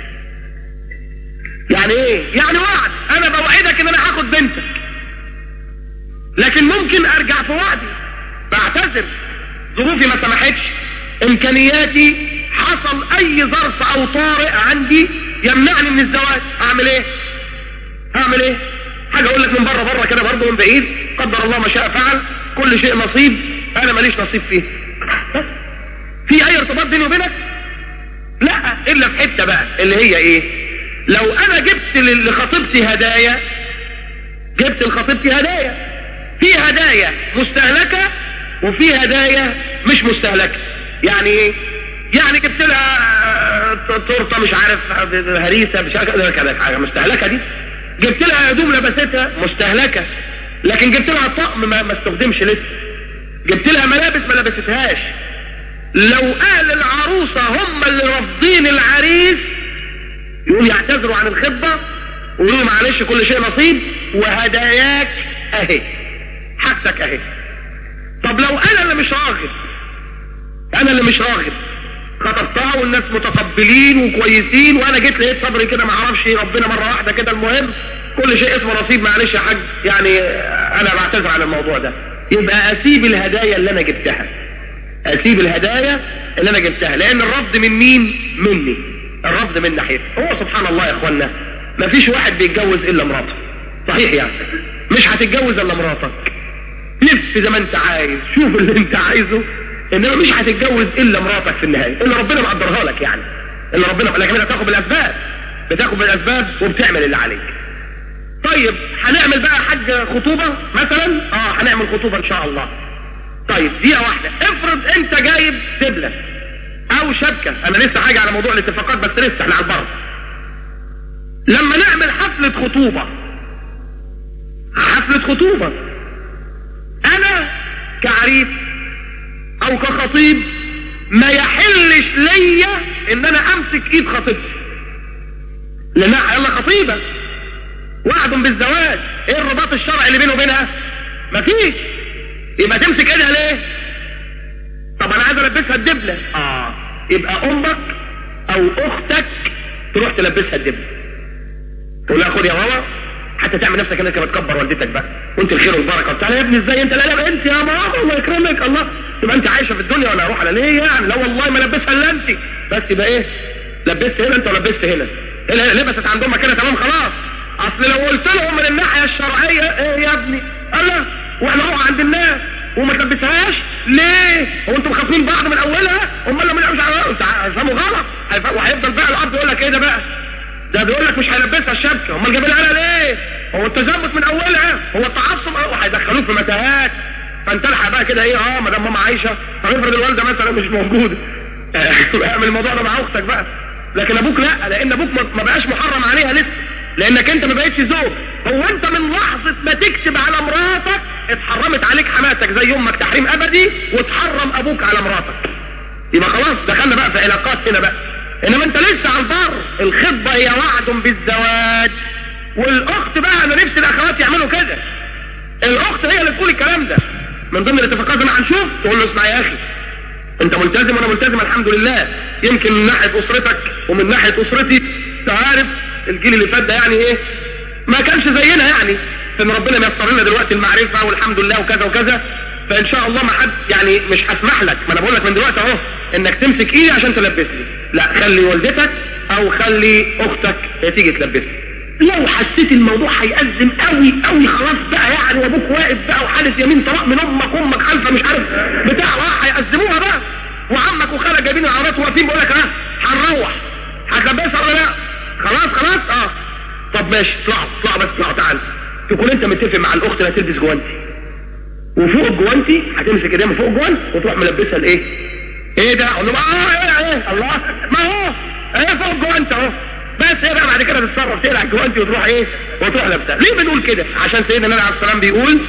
يعني ايه؟ يعني وعد، انا بوعدك ان انا هاخد بنتك، لكن ممكن ارجع في وعدي، بعتذر، ظروفي ما سمحتش، امكانياتي، حصل اي ظرف او طارئ عندي يمنعني من الزواج. اعمل ايه؟ اعمل ايه؟ حاجه اقول لك من بره بره كده برضه من بعيد، قدر الله ما شاء فعل، كل شيء نصيب، انا ماليش نصيب فيه. في اي ارتباط بيني وبينك؟ لا، الا في حته بقى اللي هي ايه؟ لو انا جبت لخطيبتي هدايا، جبت لخطيبتي هدايا، في هدايا مستهلكه وفي هدايا مش مستهلكه. يعني ايه؟ يعني جبت لها تورته مش عارف هريسه مش عارف كذا حاجه مستهلكه دي. جبت لها هدوم لبستها مستهلكه، لكن جبت لها طقم ما, ما استخدمش لسه. جبت لها ملابس ما لبستهاش. لو اهل العروسه هم اللي رافضين العريس يقول يعتذروا عن الخطبه ويقولوا معلش كل شيء نصيب وهداياك اهي، حاجتك اهي. طب لو انا اللي مش راغب، انا اللي مش راغب خطبتها والناس متقبلين وكويسين وانا جيت لقيت صبري كده ما اعرفش ربنا مره واحده كده، المهم كل شيء اسمه نصيب معلش يا حاج يعني انا بعتذر عن الموضوع ده، يبقى اسيب الهدايا اللي انا جبتها، اسيب الهدايا اللي انا جبتها، لان الرفض من مين؟ مني. الرفض من ناحيته. هو سبحان الله يا اخوانا ما فيش واحد بيتجوز الا مراته، صحيح يعني مش هتتجوز الا مراتك، لف زي ما انت عايز، شوف اللي انت عايزه، انما مش هتتجوز الا مراتك في النهايه، الا ربنا مقدرها لك يعني، الا ربنا، لكن انت بتاخد بالاسباب، بتاخد بالاسباب وبتعمل اللي عليك. طيب هنعمل بقى حج خطوبه مثلا، اه هنعمل خطوبه ان شاء الله. طيب دقيقه واحده، افرض انت جايب دبله او شبكه، انا لسه حاجه على موضوع الاتفاقات بس لسه احنا على البر. لما نعمل حفله خطوبه، حفله خطوبه انا كعريس او كخطيب ما يحلش ليا ان انا امسك ايد خطيبتي، لانها يلا خطيبه وعد بالزواج، ايه الرباط الشرعي اللي بينه وبينها؟ مفيش. يبقى تمسك ايدها ليه؟ طب انا عايز البسها الدبله، اه يبقى امك او اختك تروح تلبسها الدبله، تقول لها خد يا ماما، حتى تعمل نفسك انك بتكبر والدتك بقى وانت الخير والبركه وبتاع. يا ابني ازاي انت؟ لا لا انت يا ماما الله يكرمك، الله تبقى انت عايشه في الدنيا ولا اروح على ليه يعني؟ لا والله ما لبسها الا انت، بس يبقى ايه؟ لبست هنا انت ولبست هنا، لبست عندهم كده تمام خلاص. اصل لو قلت لهم من الناحيه الشرعيه ايه يا ابني؟ الله واحنا نروح عند الناس وما تلبسهاش ليه؟ هو انتوا مخاصمين بعض من اولها؟ امال لما مش هيفهموا غلط، وهيفضل بقى الاب يقول لك ايه ده بقى؟ ده بيقول لك مش هيلبسها الشبكه، امال جايبين لها ليه؟ هو التزمت من اولها، هو التعصب، وهيدخلوك في متاهات. فانت الحق بقى كده ايه، اه ما دام ماما عايشه، طب افرض الوالده مثلا مش موجوده، اعمل الموضوع ده مع اختك بقى. لكن ابوك لا، لان ابوك ما بقاش محرم عليها لسه، لانك انت ما بقتش زوج. هو انت من لحظه ما تكتب على مراتك اتحرمت عليك حماتك زي امك تحريم ابدي، وتحرم ابوك على مراتك. يبقى خلاص دخلنا بقى في علاقات هنا بقى. انما انت لسه على البر، الخطبه هي وعد بالزواج. والاخت بقى، انا نفسي الاخوات يعملوا كده، الاخت هي اللي تقول الكلام ده من ضمن الاتفاقات اللي هنشوف، تقول له اسمع يا اخي انت ملتزم وانا ملتزم الحمد لله، يمكن من ناحيه اسرتك ومن ناحيه اسرتي انت عارف الجيل اللي فات ده يعني ايه، ما كانش زينا يعني، ان ربنا ميسر لنا دلوقتي المعرفه والحمد لله وكذا وكذا، فان شاء الله ما حد يعني مش هسمح لك، ما انا بقول لك من دلوقتي اهو انك تمسك ايدي عشان تلبسني، لا خلي والدتك او خلي اختك تيجي تلبسني. لو حسيت الموضوع هيأزم قوي قوي خلاص بقى يعني، وابوك واقف بقى وحالف يمين طلاق من امك وامك خالفه مش عارف بتاع، اه هيأزموها بقى، وعمك وخالك جايبين العربيات واقفين بيقول لك ها هنروح، هتلبسها ولا لا؟ خلاص خلاص اه طب ماشي، اطلعوا اطلعوا بس اطلعوا تعالوا. تكون انت متفق مع الاخت اللي هتلبس جوانتي، وفوق الجوانتي هتمسك ايديها من فوق الجوانتي وتروح ملبسها الايه؟ ايه ده؟ اقول لهم اه ايه ايه الله، ما هو ايه فوق الجوانتي اهو، بس ايه بقى بعد كده تتصرف تقلع الجوانتي وتروح ايه؟ وتروح لابسها. ليه بنقول كده؟ عشان سيدنا النبي عليه السلام بيقول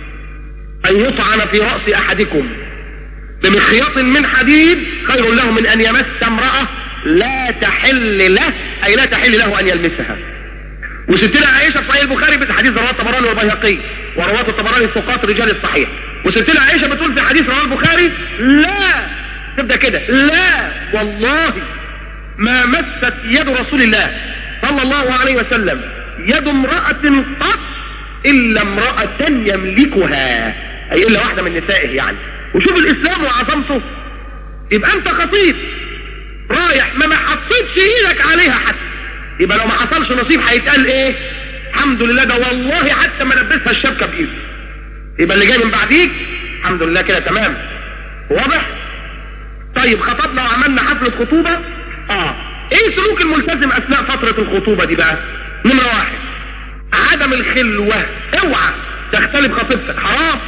ان يطعن في راس احدكم بمخيط من حديد خير له من ان يمس امراه لا تحل له، اي لا تحل له ان يلمسها. وستنا عائشه في صحيح البخاري بحديث رواه الطبراني والبيهقي، ورواه الطبراني ثقات رجال الصحيح، وستنا عائشه بتقول في حديث رواه البخاري لا، تبدا كده لا والله ما مست يد رسول الله صلى الله عليه وسلم يد امرأة قط إلا امرأة يملكها، أي إلا واحدة من نسائه يعني. وشوف الإسلام وعظمته، يبقى أنت خطيب رايح ما ما حطيتش إيدك عليها حتى، يبقى لو ما حصلش نصيب هيتقال إيه؟ الحمد لله ده والله حتى ما لبسها الشبكة بإيده، يبقى اللي جاي من بعديك الحمد لله كده تمام. واضح؟ طيب خطبنا وعملنا حفلة خطوبة، اه ايه سلوك الملتزم اثناء فترة الخطوبة دي بقى؟ نمرة واحد عدم الخلوة، اوعى تختلف خطيبتك، حرام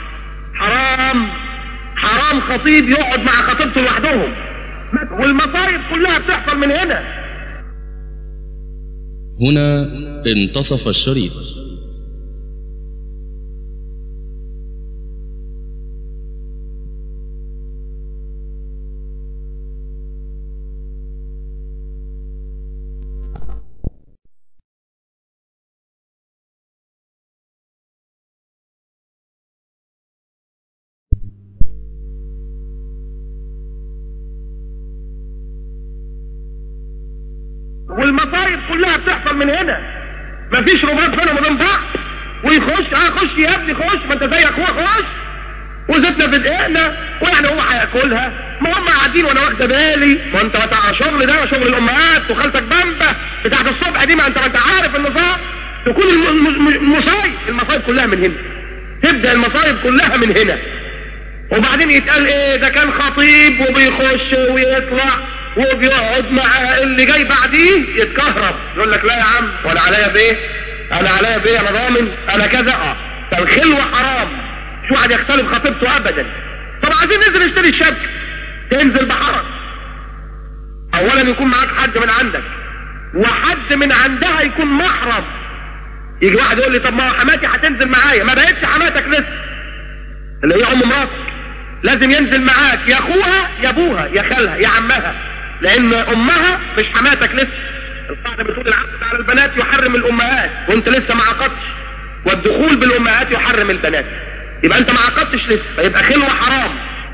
حرام حرام خطيب يقعد مع خطيبته لوحدهم، والمصايب كلها بتحصل من هنا. هنا انتصف الشريط. والمصايب كلها بتحصل من هنا، مفيش رباط بينهم وبين بعض، ويخش اه خش يا ابني خش، ما انت زي اخوه خش، وزيتنا في دقيقنا، ويعني هو هياكلها، ما هم قاعدين وانا واخده بالي، ما انت بتاع شغل ده شغل الامهات وخالتك بامبه بتاعت الصبح دي، ما انت ما انت عارف النظام، تكون المصايب المصايب كلها من هنا، تبدأ المصايب كلها من هنا. وبعدين يتقال ايه ده كان خطيب وبيخش ويطلع وبيقعد مع اللي جاي بعديه يتكهرب، يقول لك لا يا عم وانا عليا بايه، انا عليا بايه، انا ضامن انا كذا. اه فالخلوة حرام، مش واحد يختلف خطيبته ابدا. طب عايزين ننزل نشتري الشبكة، تنزل بحرج. اولا يكون معاك حد من عندك، وحد من عندها يكون محرم. يجي واحد يقول لي طب ما حماتي هتنزل معايا، ما بقتش حماتك لسه، اللي هي ام مراتك، لازم ينزل معاك يا اخوها يا ابوها يا خالها يا عمها، لان امها مش حماتك لسه. القاعده بتقول العقد على البنات يحرم الامهات وانت لسه ما عقدتش، والدخول بالامهات يحرم البنات، يبقى انت ما عقدتش لسه، فيبقى خلوه حرام.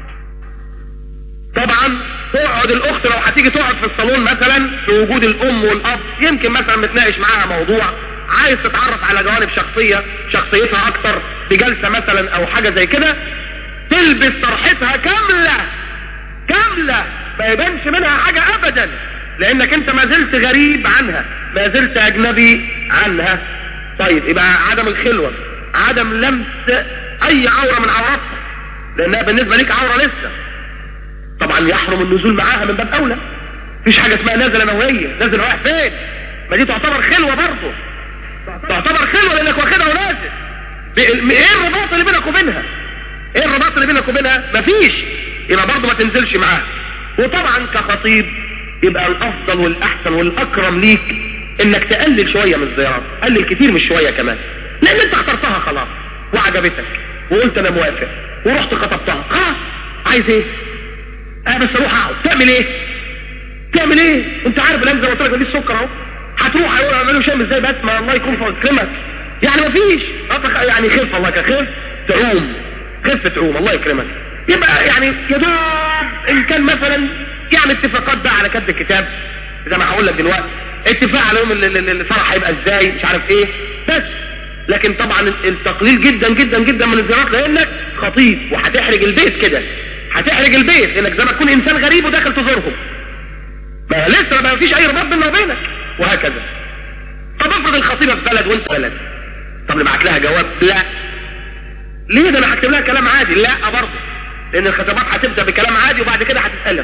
طبعا تقعد الاخت لو هتيجي تقعد في الصالون مثلا في وجود الام والاب، يمكن مثلا متناقش معاها موضوع، عايز تتعرف على جوانب شخصيه شخصيتها اكتر بجلسه مثلا او حاجه زي كده، تلبس طرحتها كامله كامله ما يبانش منها حاجه ابدا، لانك انت ما زلت غريب عنها، ما زلت اجنبي عنها. طيب يبقى عدم الخلوه عدم لمس اي عوره من عوراتها، لانها بالنسبه ليك عوره لسه. طبعا يحرم النزول معاها من باب اولى، مفيش حاجه اسمها نازل انا وهي، نازل رايح فين؟ ما دي تعتبر خلوه برضه، تعتبر خلوه لانك واخدها ونازل. ايه الرباط اللي بينك وبينها؟ ايه الرباط اللي بينك وبينها؟ مفيش، يبقى برضه ما تنزلش معاها. وطبعا كخطيب يبقى الافضل والاحسن والاكرم ليك انك تقلل شويه من الزيارات، قلل كتير مش شويه كمان، لان انت اخترتها خلاص وعجبتك وقلت انا موافق ورحت خطبتها، خلاص عايز ايه؟ اه بس اروح اقعد، تعمل ايه؟ تعمل ايه؟ انت عارف الان زي ما قلت لك دي السكر اهو، هتروح هيقول اعملوا شام ازاي بس ما الله يكون في كلمك، يعني مفيش يعني خف الله كخف تعوم، خف تعوم الله يكرمك. يبقى يعني يا دوب ان كان مثلا يعني اتفاقات بقى على كتب الكتاب زي ما هقول لك دلوقتي، اتفاق على يوم الفرح هيبقى ازاي مش عارف ايه بس. لكن طبعا التقليل جدا جدا جدا من الزيارات، لانك خطيب وهتحرج البيت كده، هتحرج البيت انك زي ما تكون انسان غريب وداخل تزورهم، ما لسه ما فيش اي رباط بيننا وبينك وهكذا. طب افرض الخطيبه في بلد وانت بلد، طب نبعت لها جواب؟ لا. ليه؟ ده انا هكتب لها كلام عادي؟ لا برضه، لان الخطابات هتبدا بكلام عادي وبعد كده هتتالف.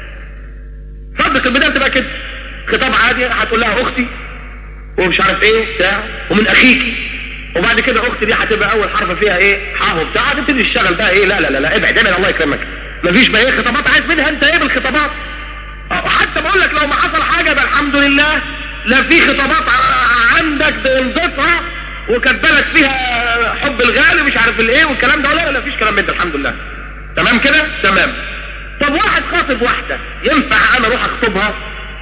صدق البدايه تبقى كده خطاب عادي، هتقول لها اختي ومش عارف ايه بتاع ومن اخيكي، وبعد كده اختي دي هتبقى اول حرف فيها ايه حاه وبتاع، هتبتدي تشتغل بقى ايه لا لا لا لا ابعد ابعد الله يكرمك، مفيش بقى ايه خطابات عايز منها انت ايه بالخطابات. حتى بقول لك لو ما حصل حاجه بقى الحمد لله، لا في خطابات عندك بانضبطها وكتبلك فيها حب الغالي ومش عارف الايه والكلام ده، ولا لا فيش كلام من ده الحمد لله. تمام كده؟ تمام. طب واحد خاطب واحده، ينفع انا اروح اخطبها؟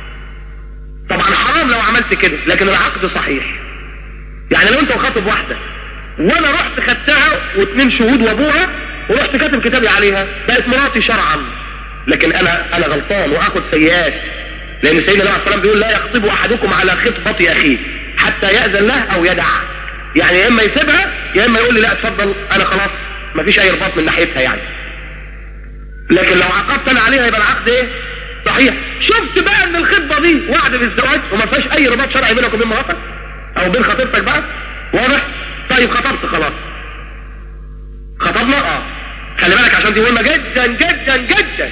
طبعا حرام لو عملت كده، لكن العقد صحيح. يعني لو انت خاطب واحده وانا رحت خدتها واثنين شهود وابوها ورحت كاتب كتابي عليها، بقت مراتي شرعا، لكن انا انا غلطان واخد سيئات، لان سيدنا عليه الصلاه بيقول لا يخطب احدكم على خطبه اخيه حتى ياذن له او يدع، يعني يا اما يسيبها يا اما يقول لي لا اتفضل انا خلاص مفيش اي رباط من ناحيتها يعني. لكن لو عقدت انا عليها يبقى العقد ايه؟ صحيح. شفت بقى ان الخطبه دي وعد بالزواج وما فيهاش اي رباط شرعي بينك وبين مراتك او بين خطيبتك بقى، واضح؟ طيب خطبت خلاص، خطبنا اه خلي بالك عشان دي مهمه جدا جدا جدا.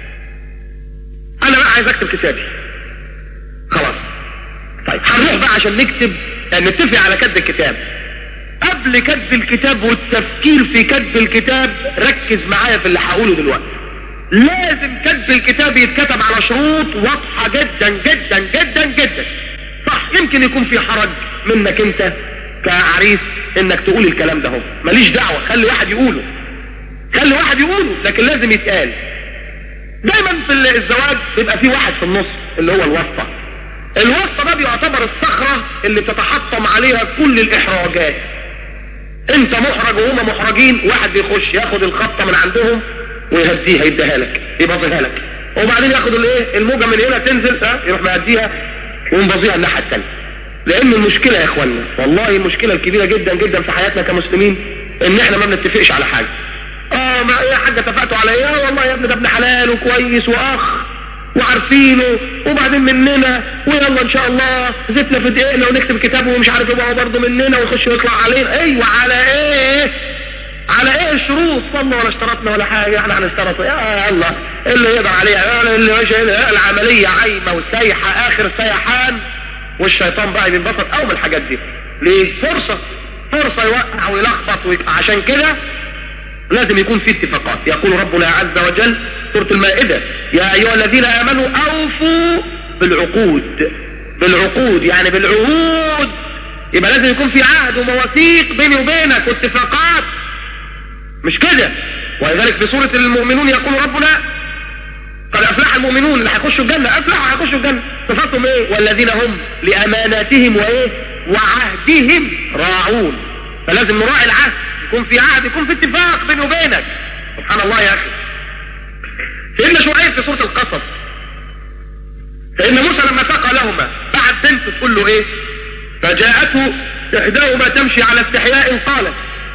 انا بقى عايز اكتب كتابي خلاص، طيب هنروح بقى عشان نكتب نتفق على كتب الكتاب. قبل كتب الكتاب والتفكير في كتب الكتاب ركز معايا في اللي هقوله دلوقتي. لازم كتب الكتاب يتكتب على شروط واضحه جدا جدا جدا جدا. صح يمكن يكون في حرج منك انت كعريس انك تقول الكلام ده، هو ماليش دعوه، خلي واحد يقوله خلي واحد يقوله لكن لازم يتقال. دايما في الزواج بيبقى في واحد في النص اللي هو الواسطه. الواسطه ده بيعتبر الصخره اللي بتتحطم عليها كل الاحراجات. انت محرج وهم محرجين، واحد بيخش ياخد الخطه من عندهم ويهديها يديها لك يبظيها لك، وبعدين ياخد الايه الموجه من هنا تنزل ها يروح مهديها ومبظيها الناحيه الثانيه. لان المشكله يا اخوانا والله المشكله الكبيره جدا جدا في حياتنا كمسلمين ان احنا ما بنتفقش على حاجه. اه ما يا حاجه اتفقتوا على ايه؟ والله يا ابني ده ابن حلال وكويس واخ وعارفينه وبعدين مننا ويلا ان شاء الله زيتنا في دقيقنا ونكتب كتابه ومش عارف يبقى برضه مننا ويخش يطلع علينا. ايوه على ايه؟ على ايه الشروط؟ والله ولا اشترطنا ولا حاجه، احنا هنشترط يا الله اللي يقدر عليها اللي ماشي. العمليه عايمه وسايحه اخر سيحان، والشيطان بقى بينبسط قوي من الحاجات دي. ليه؟ فرصه فرصه يوقع ويلخبط ويك... عشان كده لازم يكون في اتفاقات. يقول ربنا عز وجل سورة المائدة: يا ايها الذين امنوا اوفوا بالعقود. بالعقود يعني بالعهود، يبقى لازم يكون في عهد ومواثيق بيني وبينك واتفاقات، مش كده. ولذلك في سورة المؤمنون يقول ربنا: قد افلح المؤمنون اللي هيخشوا الجنة. افلحوا هيخشوا الجنة. صفاتهم ايه؟ والذين هم لاماناتهم وايه وعهدهم راعون. فلازم نراعي العهد، يكون في عهد، يكون في اتفاق بيني وبينك. سبحان الله يا اخي. سيدنا شعيب في سورة القصص، سيدنا موسى لما سقى لهما بعد بنته تقول له ايه؟ فجاءته احداهما تمشي على استحياء قالت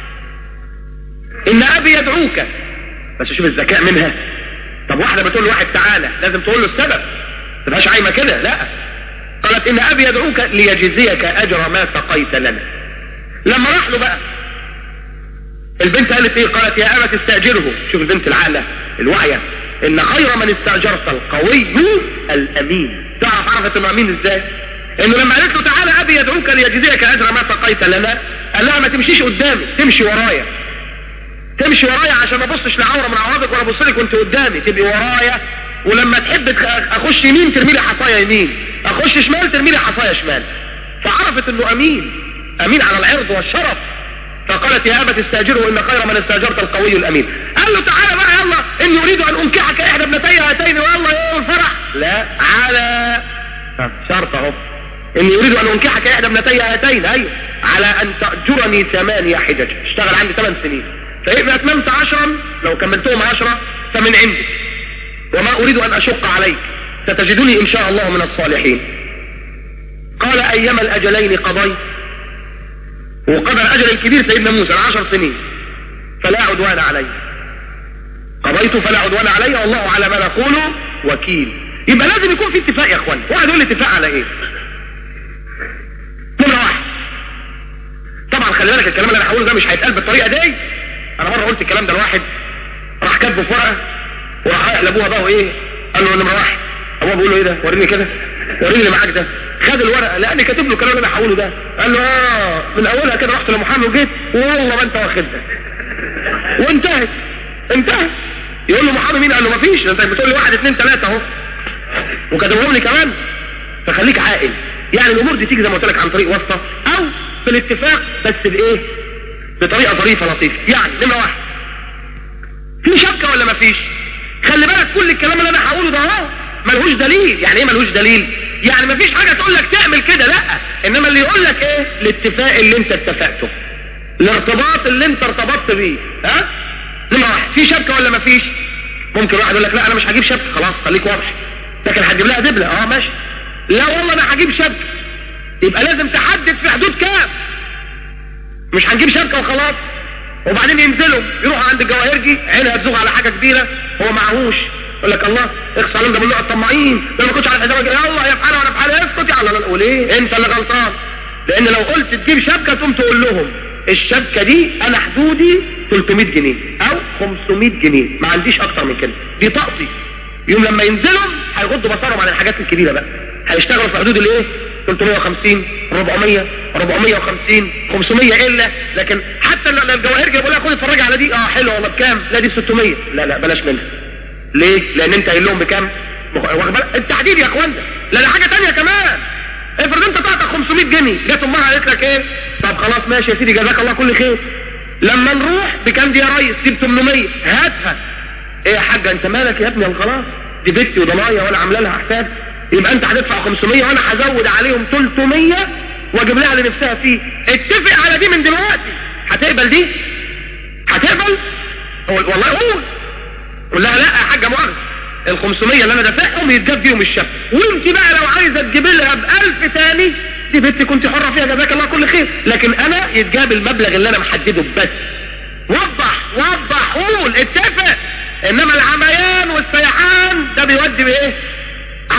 ان ابي يدعوك. بس شوف الذكاء منها. طب واحده بتقول لواحد تعالى لازم تقول له السبب، ما تبقاش عايمه كده، لا. قالت ان ابي يدعوك ليجزيك اجر ما سقيت لنا. لما راح له بقى البنت قالت ايه؟ قالت يا ابت استاجره. شوف البنت العاقله الواعيه: ان خير من استاجرت القوي الامين. تعرف عرفت انه امين ازاي؟ انه لما قالت له تعالى ابي يدعوك ليجزيك اجر ما سقيت لنا، قال لها ما تمشيش قدامي، تمشي ورايا. تمشي ورايا عشان ما ابصش لعوره من عوراتك ولا ابص لك وانت قدامي، تبقي ورايا. ولما تحب اخش يمين ترمي لي حصايه يمين، اخش شمال ترمي لي حصايه شمال. فعرفت انه امين، امين على العرض والشرف. فقالت يا ابت استاجره ان خير من استاجرت القوي الامين. قال له تعالى بقى يلا اني اريد ان انكحك احدى ابنتي هاتين ويلا يوم الفرح. لا، على شرط اهو: اني اريد ان انكحك احدى ابنتي هاتين، ايوه، على ان تاجرني ثمانية حجج، اشتغل عندي ثمان سنين، فاذا اتممت عشرا لو كملتهم عشرة فمن عندك، وما اريد ان اشق عليك، ستجدني ان شاء الله من الصالحين. قال ايما الاجلين قضيت. وقضى الاجل الكبير سيدنا موسى العشر سنين، فلا عدوان علي. قضيت فلا عدوان علي والله على ما نقول وكيل. يبقى لازم يكون في اتفاق يا اخوان. واحد يقول لي اتفاق على ايه؟ نمرة واحد، طبعا خلي بالك الكلام اللي انا هقوله ده مش هيتقال بالطريقه دي. انا مره قلت الكلام ده لواحد راح كاتبه في ورقه وراح رايح لابوها بقى وايه؟ قال له نمره واحد. ابوها بيقول له ايه ده؟ وريني كده، وريني اللي معاك ده. خد الورقه لاني كاتب له الكلام اللي انا هقوله ده. قال له اه من اولها كده رحت لمحامي وجيت والله ما انت واخدها وانتهت انتهت. يقول له محامي مين؟ قال له مفيش، انت بتقول لي واحد اثنين ثلاثه اهو وكاتبهم لي كمان. فخليك عاقل، يعني الامور دي تيجي زي ما قلت لك عن طريق واسطه او في الاتفاق، بس بايه؟ بطريقه ظريفه لطيفه. يعني نمره واحد، في شبكه ولا مفيش؟ خلي بالك كل الكلام اللي انا هقوله ده اهو ملهوش دليل. يعني ايه ملهوش دليل؟ يعني مفيش حاجه تقول لك تعمل كده، لا. انما اللي يقول لك ايه؟ الاتفاق اللي انت اتفقته، الارتباط اللي انت ارتبطت بيه. ها؟ نمره واحد، في شبكه ولا مفيش؟ ممكن واحد يقول لك لا انا مش هجيب شبكه، خلاص خليك واضح. لكن هتجيب لها دبله، اه ماشي. لا والله انا هجيب شبكه، يبقى لازم تحدد في حدود كام. مش هنجيب شبكه وخلاص وبعدين ينزلوا يروحوا عند الجواهرجي عينها تزوغ على حاجه كبيره هو معهوش، يقول لك الله اخص عليهم ده بالله الطماعين ده ما كنتش على حسابك. يلا يفعلها وانا افعلها، اسكت يا الله. وليه؟ انت اللي غلطان. لان لو قلت تجيب شبكه تقوم تقول لهم الشبكه دي انا حدودي ثلاثمية جنيه او خمسمية جنيه، ما عنديش اكتر من كده، دي طاقتي. يوم لما ينزلوا هيغضوا بصرهم عن الحاجات الكبيره بقى، هيشتغلوا في حدود الايه؟ ثلاثمية وخمسين أربعمية أربعمية وخمسين خمسمية الا. لكن حتى لو الجواهرجي يقول لها خد اتفرجي على دي، اه حلوه والله بكام؟ لا دي ب ستمية. لا لا بلاش منها. ليه؟ لان انت قايل لهم بكام؟ واخد بالك؟ التحديد يا اخوانا. لا ده حاجه ثانيه كمان. افرض انت تعطى خمسمية جنيه، جت امها قالت لك ايه؟ طب خلاص ماشي يا سيدي جزاك الله كل خير، لما نروح بكام دي يا ريس؟ دي ب ثمانمية، هاتها. ايه يا حاجه انت مالك يا ابني؟ خلاص دي بنتي وضنايا وانا عامله لها حساب، يبقى انت هتدفع خمسمية وانا هزود عليهم ثلاثمية واجيب لها اللي نفسها فيه. اتفق على دي من دلوقتي. هتقبل دي؟ هتقبل؟ والله قول قول لها لا يا حاجه مؤاخذه، ال خمسمية اللي انا دافعهم يتجاب بيهم الشبكه، وانت بقى لو عايزه تجيب لها ب ألف تاني دي بنتي كنت حره فيها جزاك الله كل خير، لكن انا يتجاب المبلغ اللي انا محدده بس. وضح وضح قول اتفق. انما العميان والسيحان ده بيودي بايه؟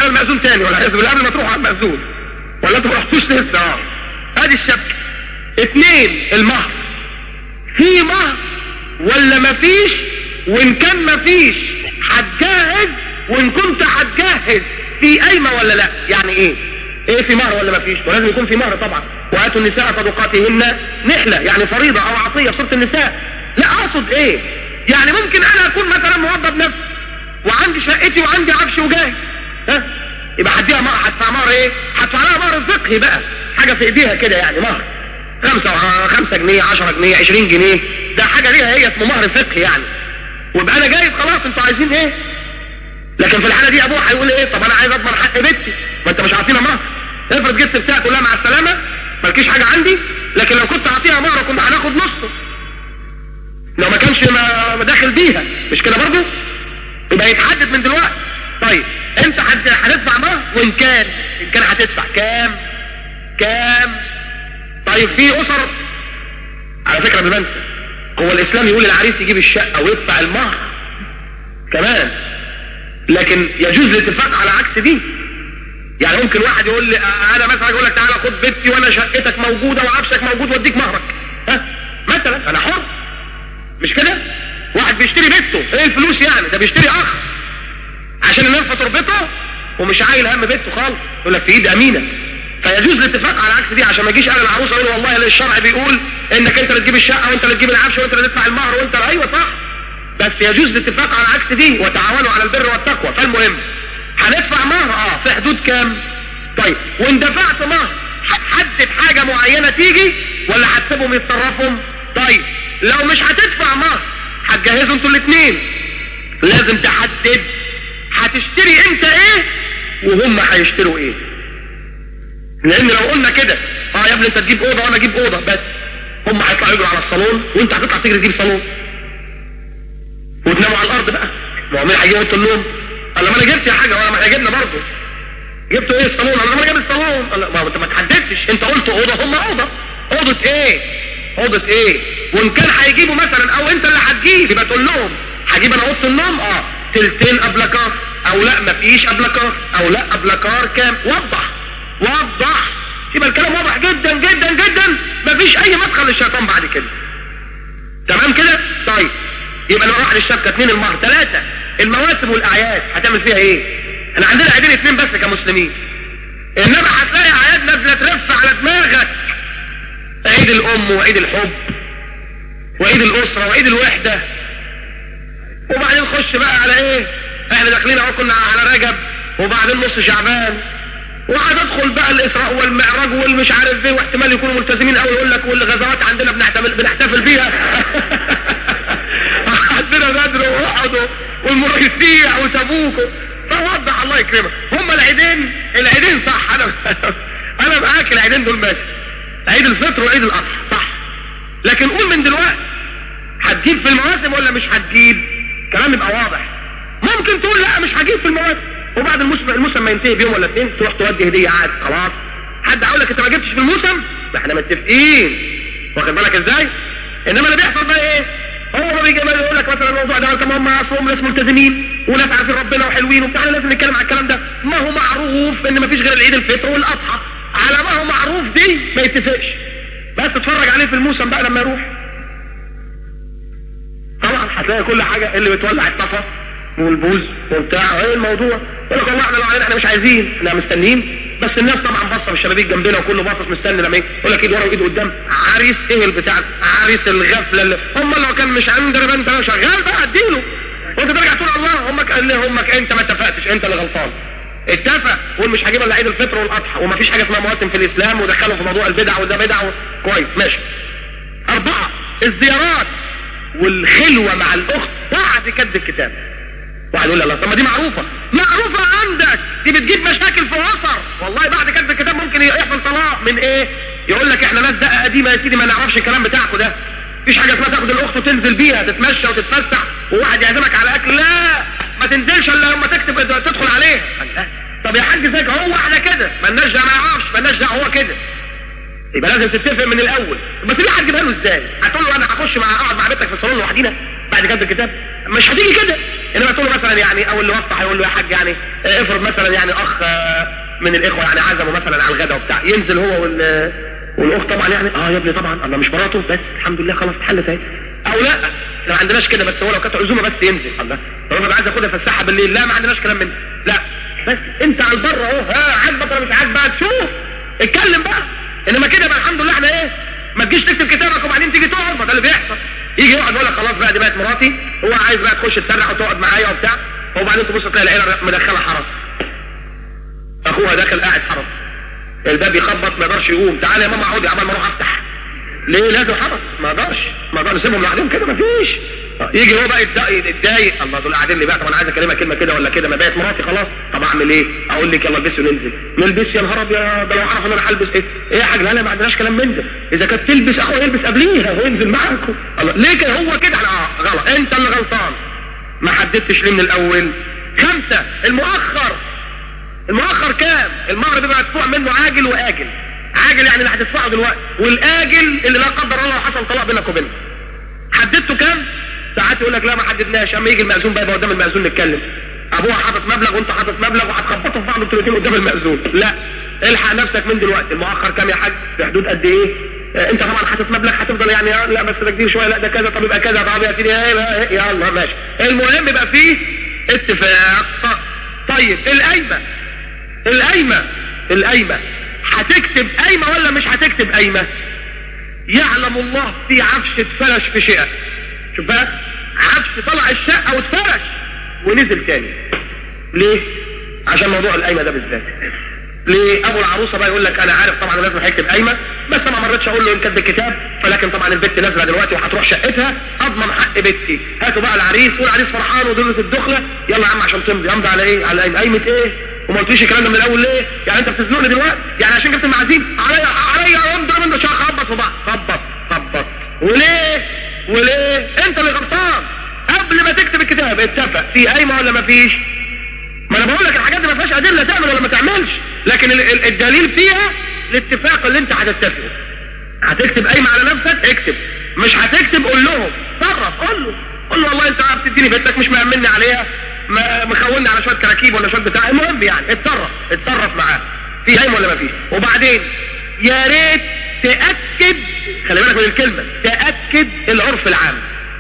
المأذون تاني ولا عايز قبل ما تروحوا على المأذون ولا انتوا ما رحتوش لسه. اه ادي الشبكه. اثنين المهر، في مهر ولا مفيش؟ وان كان مفيش هتجهز، وان كنت هتجهز في قايمه ولا لا؟ يعني ايه ايه في مهر ولا مفيش؟ ولازم يكون في مهر طبعا. واتوا النساء صدقاتهن نحله، يعني فريضه او عطيه في سوره النساء. لا اقصد ايه، يعني ممكن انا اكون مثلا موظف نفسي وعندي شقتي وعندي عفش وجاهز، ها يبقى هديها مهر، هدفع مهر ايه؟ هدفع لها مهر فقهي بقى، حاجه في ايديها كده يعني مهر خمسة خمسة جنيه عشرة جنيه عشرين جنيه، ده حاجه ليها هي اسمه مهر فقهي يعني. ويبقى انا جايب خلاص انتوا عايزين ايه؟ لكن في الحاله دي ابوها هيقول ايه؟ طب انا عايز اضمن حق بنتي، ما انت مش عاطينا مهر. افرض جبت بتاعك كلها مع السلامه مالكيش حاجه عندي، لكن لو كنت هعطيها مهر كنا هناخد نصه لو ما كانش ما داخل بيها، مش كده برضه؟ يبقى يتحدد من دلوقتي. طيب انت هتدفع مهر، وان كان ان كان هتدفع كام؟ كام؟ طيب في اسر على فكره بالمنسى، هو الاسلام يقول العريس يجيب الشقه ويدفع المهر كمان، لكن يجوز الاتفاق على عكس دي. يعني ممكن واحد يقول لي انا مثلا يقول لك تعالى خد بنتي وانا شقتك موجوده وعفشك موجود واديك مهرك، ها مثلا انا حر، مش كده؟ واحد بيشتري بنته، ايه الفلوس يعني؟ ده بيشتري اخ عشان الناس تربطه ومش عايل هم بنته خالص، يقول لك في ايد امينه. فيجوز الاتفاق على عكس دي، عشان ما يجيش انا العروسه اقول والله الشرع بيقول انك انت اللي تجيب الشقه وانت اللي تجيب العفش وانت اللي تدفع المهر وانت. ايوه صح، بس يجوز الاتفاق على عكس دي، وتعاونوا على البر والتقوى. فالمهم هندفع مهر اه في حدود كام؟ طيب وان دفعت مهر هتحدد حاجه معينه تيجي ولا هتسيبهم يتصرفهم؟ طيب لو مش هتدفع مهر هتجهزوا انتوا الاثنين، لازم تحدد هتشتري انت ايه وهم هيشتروا ايه. لان لو قلنا كده اه يا ابني انت تجيب اوضه وانا اجيب اوضه بس، هم هيطلعوا يجروا على الصالون وانت هتطلع تجري تجيب صالون وتناموا على الارض بقى. ما هو مين هيجيب اوضه النوم؟ قال ما انا جبت يا حاجه ولا ما جبنا برضه. جبتوا ايه الصالون؟ قال ما انا جايب الصالون. قال ما انت ما تحددتش، انت قلت اوضه هم اوضه. اوضه ايه؟ اوضه ايه؟ وان كان هيجيبوا مثلا او انت اللي هتجيب يبقى تقول لهم هجيب انا اوضه النوم اه تلتين ابلكار، او لا مفيش ابلكار، او لا ابلكار كام. وضح وضح، يبقى الكلام واضح جدا جدا جدا، مفيش اي مدخل للشيطان بعد كده. تمام كده؟ طيب يبقى نروح للشبكه. اثنين المهر. ثلاثه المواسم والاعياد هتعمل فيها ايه؟ احنا عندنا عيدين اثنين بس كمسلمين، انما هتلاقي اعياد نازله ترف على دماغك، عيد الام وعيد الحب وعيد الاسره وعيد الوحده. وبعدين نخش بقى على ايه؟ احنا داخلين اهو كنا على رجب وبعدين نص شعبان، وهتدخل بقى الاسراء والمعراج والمش عارف ايه، واحتمال يكونوا ملتزمين قوي يقول لك والغزوات عندنا بنحتفل بنحتفل بيها عندنا بدر واحد والمريسيع وتبوك. فوضح الله يكرمك، هم العيدين العيدين صح، انا انا معاك العيدين دول ماشي، عيد الفطر وعيد الاضحى صح، لكن قول من دلوقتي هتجيب في المواسم ولا مش هتجيب؟ كلام يبقى واضح. ممكن تقول لا مش هجيب في المواسم، وبعد الموسم الموسم ما ينتهي بيوم ولا اثنين تروح تودي هديه عاد خلاص. حد اقول لك انت ما جبتش في الموسم؟ ده احنا متفقين، واخد بالك ازاي؟ انما اللي بيحصل بقى ايه؟ هو ما بيجي يقول لك مثلا الموضوع ده طب هم اصلهم ناس ملتزمين وناس عارفين ربنا وحلوين وبتاع، لازم نتكلم على الكلام ده. ما هو معروف ان ما فيش غير العيد الفطر والاضحى، على ما هو معروف دي ما يتفقش، بس تتفرج عليه في الموسم بقى لما يروح. طبعا هتلاقي كل حاجه اللي بتولع الطفا والبوز وبتاع ايه الموضوع، يقول لك والله احنا لو علينا احنا مش عايزين، احنا مستنيين. بس الناس طبعا باصه بالشبابيك جنبنا وكله باصص مستني لما يقول لك ايد ورا وايد قدام. عريس ايه البتاع؟ عريس الغفله اللي هم لو كان مش عندنا انت لو شغال بقى اديله، وانت ترجع تقول الله همك قال لي همك انت ما اتفقتش، انت اللي غلطان. اتفق قول مش هجيب الا عيد الفطر والاضحى، ومفيش حاجه اسمها مواسم في الاسلام، ودخلوا في موضوع البدع وده بدع و... كويس ماشي. اربعه الزيارات والخلوه مع الاخت بعد كتب الكتاب. واحد يقول الله طب ما دي معروفه، معروفه عندك، دي بتجيب مشاكل في اسر. والله بعد كتب الكتاب ممكن يحصل طلاق من ايه؟ يقول لك احنا ناس دقه قديمه يا سيدي ما نعرفش الكلام بتاعكم ده، مفيش حاجه اسمها تاخد الاخت وتنزل بيها تتمشى وتتفسح وواحد يعزمك على اكل، لا ما تنزلش الا لما تكتب تدخل عليه. طب يا حاج زيك هو احنا كده مالناش دعوه، ما يعرفش مالناش دعوه هو كده. يبقى لازم تتفق من الاول. بس دي هتجيبها له ازاي؟ هتقول له انا هخش مع اقعد مع بنتك في الصالون لوحدينا بعد كتب الكتاب؟ مش هتيجي كده. انما تقول له مثلا يعني او اللي وضح يقول له يا حاج يعني افرض مثلا يعني اخ من الاخوه يعني عزمه مثلا على الغداء وبتاع، ينزل هو وال والاخت طبعا يعني اه يا ابني طبعا انا مش مراته بس الحمد لله خلاص اتحلت اهي. او لا احنا ما عندناش كده، بس هو لو كانت عزومه بس ينزل. الله طب انا عايز اخدها فسحه بالليل، لا ما عندناش كلام من لا، بس انت على البر اهو، ها عاجبك ولا مش عاجبك شوف اتكلم بقى. انما كده بقى الحمد لله احنا ايه، ما تجيش تكتب كتابك وبعدين تيجي تقعد، ما ده اللي بيحصل. يجي يقعد يقول لك خلاص بقى دي بقت مراتي، هو عايز بقى تخش تسرح وتقعد معايا وبتاع، وبعدين تبص تلاقي العيله مدخله حرس، اخوها داخل قاعد حرس، الباب يخبط ما يقدرش يقوم، تعالى يا ماما اقعدي عمال ما اروح افتح. ليه لازم حرس؟ ما اقدرش ما اقدرش اسيبهم لوحدهم كده، ما فيش. يجي هو بقى يتضايق، الله دول قاعدين لي بقى، طب انا عايز اكلمها كلمه كده ولا كده، ما بقت مراتي خلاص، طب اعمل ايه؟ اقول لك يلا البسي وننزل، نلبس يا نهار ابيض، ده لو اعرف ان انا هلبس ايه؟ ايه يا حاج؟ لا لا ما عندناش كلام من ده، اذا كانت تلبس اخوها يلبس قبليها وينزل معاكم. الله ليه كده؟ هو كده اه غلط، انت اللي غلطان، ما حددتش ليه من الاول. خمسه المؤخر. المؤخر كام؟ المهر بيبقى مدفوع منه عاجل واجل. عاجل يعني اللي هتدفعه دلوقتي، والاجل اللي لا قدر الله حصل طلاق بينك وبينه. حددته كام؟ ساعات يقول لك لا ما حددناش، اما يجي المأذون بقى يبقى قدام المأذون نتكلم، ابوها حاطط مبلغ وانت حاطط مبلغ وهتخبطوا في بعض انتوا الاثنين قدام المأذون. لا الحق نفسك من دلوقتي. المؤخر كام يا حاج؟ في حدود قد ايه؟ اه انت طبعا حاطط مبلغ هتفضل يعني لا بس ده كتير شويه، لا ده كذا، طب يبقى كذا، طب يا سيدي يلا ماشي. المهم يبقى فيه اتفاق. طيب القايمه القايمه القايمه هتكتب قايمه ولا مش هتكتب قايمه؟ يعلم الله في عفش اتفرش في شقه. شوف بقى، عفش طلع الشقه واتفرش ونزل تاني. ليه؟ عشان موضوع القايمه ده بالذات. ليه؟ ابو العروسه بقى يقول لك انا عارف طبعا لازم هيكتب قايمه، بس ما مرتش اقول له ان كتب الكتاب، فلكن طبعا البت نازله دلوقتي وهتروح شقتها، اضمن حق بنتي. هاتوا بقى العريس، والعريس فرحان ودلة الدخله، يلا يا عم عشان تمضي. امضي على ايه؟ على قايمه. قايمه ايه؟ وما قلتليش الكلام ده من الاول ليه؟ يعني انت بتزنقني دلوقتي؟ يعني عشان جبت المعازيم عليا عليا امضي من عشان اخبط في بعض. خبط خبط. وليه؟ وليه؟ انت اللي غلطان. قبل ما تكتب الكتاب اتفق في قايمه ولا ما فيش؟ ما انا بقول لك الحاجات دي ما فيهاش ادله تعمل ولا ما تعملش، لكن الدليل فيها الاتفاق اللي انت هتتفقه. هتكتب قايمه على نفسك اكتب، مش هتكتب قول لهم، تصرف، قول له قول له والله انت بتديني بنتك مش مأمني عليها، مخوني على شويه كراكيب ولا شويه بتاع، المهم يعني اتصرف اتصرف معاه في قايمه ولا ما فيش. وبعدين يا ريت تاكد، خلي بالك من الكلمه، تاكد العرف العام.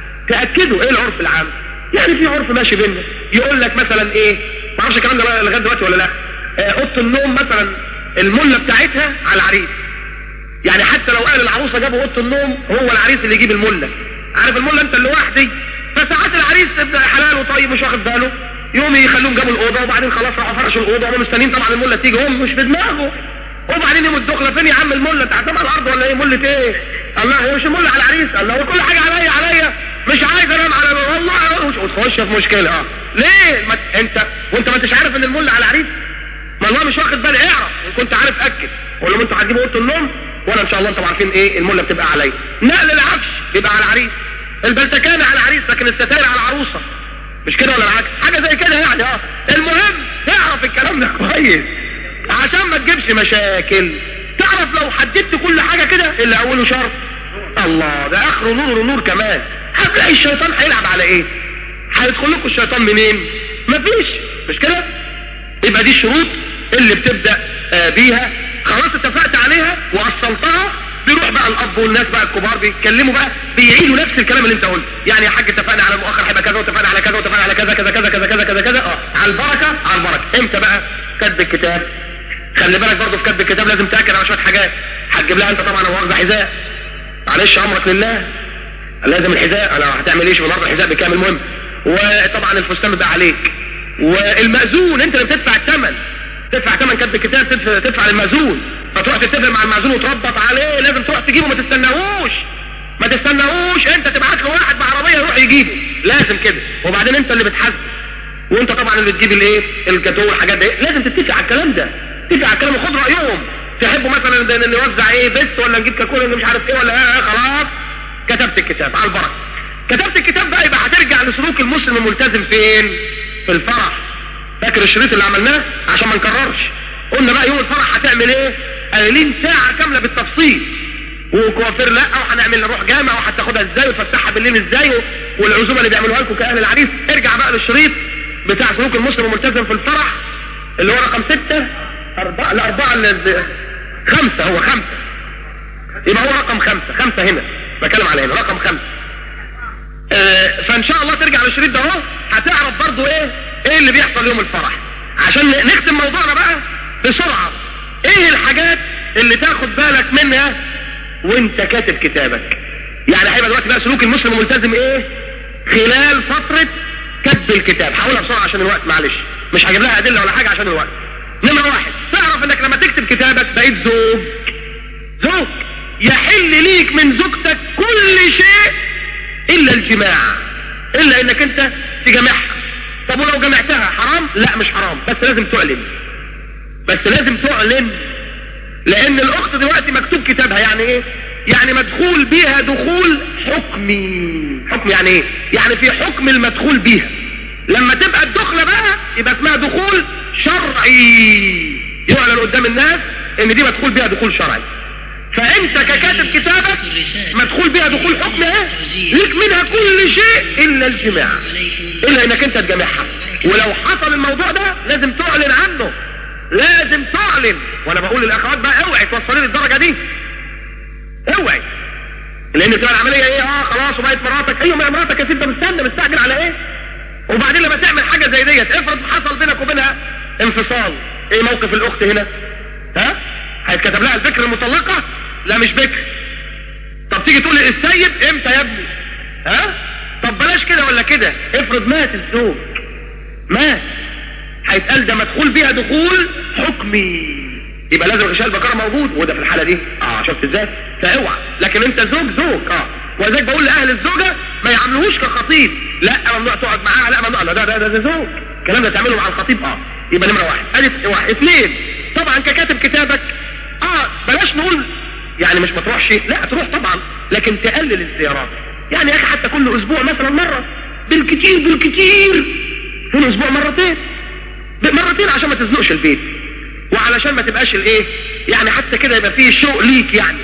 تاكدوا ايه العرف العام؟ يعني في عرف ماشي بينا يقول لك مثلا ايه، ما اعرفش الكلام ده لغايه دلوقتي ولا لا، اوضه النوم مثلا المله بتاعتها على العريس. يعني حتى لو قال العروسه جابوا اوضه النوم، هو العريس اللي يجيب المله. عارف المله انت اللي لوحدي، فساعات العريس ابن حلال وطيب مش واخد باله، يوم يخلوهم جابوا الاوضه وبعدين خلاص راحوا فرشوا الاوضه وهم مستنيين طبعا المله تيجي، هم مش في دماغه. وبعدين يوم الدخله فين يا عم المله؟ تعتمد على الارض ولا ايه؟ مله ايه؟ الله هي مش المله على العريس، الله هو كل حاجه عليا عليا مش عايز انام على والله وتخش في مشكله. اه ليه؟ ما انت وانت ما انتش عارف ان المله على العريس؟ ما الله مش واخد بالي، اعرف ان كنت عارف اكد. قول لهم انتوا هتجيبوا اوضه النوم وانا ان شاء الله انتوا عارفين ايه المله بتبقى عليا. نقل العفش بيبقى على العريس، البلتكانه على العريس، لكن الستاير على العروسه. مش كده ولا العكس؟ حاجه زي كده يعني. اه المهم تعرف الكلام ده كويس عشان ما تجيبش مشاكل. تعرف لو حددت كل حاجه كده اللي اوله شرط، الله ده اخره نور ونور كمان، هتلاقي الشيطان هيلعب على ايه؟ هيدخل لكم الشيطان منين؟ مفيش. مش كده؟ يبقى دي الشروط اللي بتبدا آه بيها. خلاص اتفقت عليها واصلتها، بيروح بقى الاب والناس بقى الكبار بيتكلموا بقى، بيعيدوا نفس الكلام اللي انت قلته. يعني يا حاج اتفقنا على المؤخر هيبقى كذا، واتفقنا على كذا، واتفقنا على كذا كذا كذا كذا كذا كذا كذا اه على البركه على البركه. امتى بقى كتب الكتاب؟ خلي بالك برضه في كتب الكتاب لازم تاكد على شويه حاجات هتجيب لها انت طبعا. لو واخده حذاء معلش امرك لله، لازم الحذاء. انا هتعمل ايش النهارده؟ الحذاء بكام؟ المهم وطبعا الفستان بقى عليك، والمأذون انت اللي بتدفع الثمن، تدفع ثمن كتب الكتاب، تدفع, تدفع للمأذون، فتروح تتفق مع المأذون وتربط عليه، لازم تروح تجيبه، ما تستناهوش ما تستناهوش انت تبعت له واحد بعربيه يروح يجيبه، لازم كده. وبعدين انت اللي بتحاسب، وانت طبعا اللي تجيب الايه الجاتوه والحاجات دي، لازم تتفق على الكلام ده، تتفق على الكلام وخد رايهم. تحبوا مثلا نوزع ايه بس ولا نجيب كاكولا اللي مش عارف ايه ولا ايه؟ خلاص كتبت الكتاب على البركه. كتبت الكتاب بقى يبقى هترجع لسلوك المسلم الملتزم فين؟ في الفرح. فاكر الشريط اللي عملناه عشان ما نكررش؟ قلنا بقى يوم الفرح هتعمل ايه؟ قايلين ساعة كاملة بالتفصيل، وكوافير لا، وهنعمل نروح جامع، وهتاخدها ازاي، وتفسحها بالليل ازاي، والعزومة اللي بيعملوها لكم كأهل العريس. ارجع بقى للشريط بتاع سلوك المسلم الملتزم في الفرح اللي هو رقم ستة أربعة لا أربعة اللي خمسة، هو خمسة، يبقى هو رقم خمسة، خمسة هنا بكلم على هنا رقم خمسة. آه فإن شاء الله ترجع للشريط ده اهو، هتعرف برضو ايه ايه اللي بيحصل يوم الفرح. عشان نختم موضوعنا بقى بسرعة، ايه الحاجات اللي تاخد بالك منها وانت كاتب كتابك؟ يعني هيبقى دلوقتي بقى سلوك المسلم الملتزم ايه خلال فترة كتب الكتاب. هقولها بسرعة عشان الوقت، معلش مش هجيب لها ادلة ولا حاجة عشان الوقت. نمرة واحد، تعرف انك لما تكتب كتابك بقيت زوج. زوج يحل ليك من زوجتك كل شيء الا الجماع، الا انك انت تجمعها. طب ولو جمعتها حرام؟ لا مش حرام، بس لازم تعلن، بس لازم تعلن، لان الاخت دلوقتي مكتوب كتابها. يعني ايه؟ يعني مدخول بيها دخول حكمي. حكم يعني ايه؟ يعني في حكم المدخول بيها. لما تبقى الدخلة بقى يبقى اسمها دخول شرعي، يعلن قدام الناس ان دي مدخول بيها دخول شرعي. فانت ككاتب كتابك مدخول بيها دخول حكم ايه؟ ليك منها كل شيء الا الجماع، الا انك انت تجمعها. ولو حصل الموضوع ده لازم تعلن عنه، لازم تعلن. وانا بقول للاخوات بقى اوعي توصلي للدرجة دي، اوعي، لان تبقى العملية ايه؟ اه خلاص وبقت مراتك. ايوه ما مراتك يا سيدي، مستنى مستعجل على ايه؟ وبعدين لما تعمل حاجة زي ديت، افرض حصل بينك وبينها انفصال، ايه موقف الاخت هنا؟ ها؟ هيتكتب لها البكر المطلقة؟ لا مش بكر. طب تيجي تقول السيد امتى يا ابني؟ ها؟ طب بلاش كده ولا كده. افرض مات الزوج، مات، هيتقال ده مدخول بيها دخول حكمي، يبقى لازم غشاء البكارة موجود، وده في الحالة دي اه شفت ازاي؟ فاوعى. لكن انت زوج زوج اه وذلك بقول لاهل الزوجة ما يعملوهوش كخطيب. لا ممنوع تقعد معاها، لا ممنوع، لا ده ده ده زوج. الكلام ده تعمله مع الخطيب اه يبقى نمرة واحد. ادي واحد. اثنين، طبعا ككاتب كتابك اه بلاش نقول يعني مش ما تروحش، لا تروح طبعا، لكن تقلل الزيارات. يعني يا اخي حتى كل اسبوع مثلا مرة، بالكتير بالكتير في الاسبوع مرتين، مرتين عشان ما تزنقش البيت، وعلشان ما تبقاش الايه يعني حتى كده يبقى فيه شوق ليك يعني.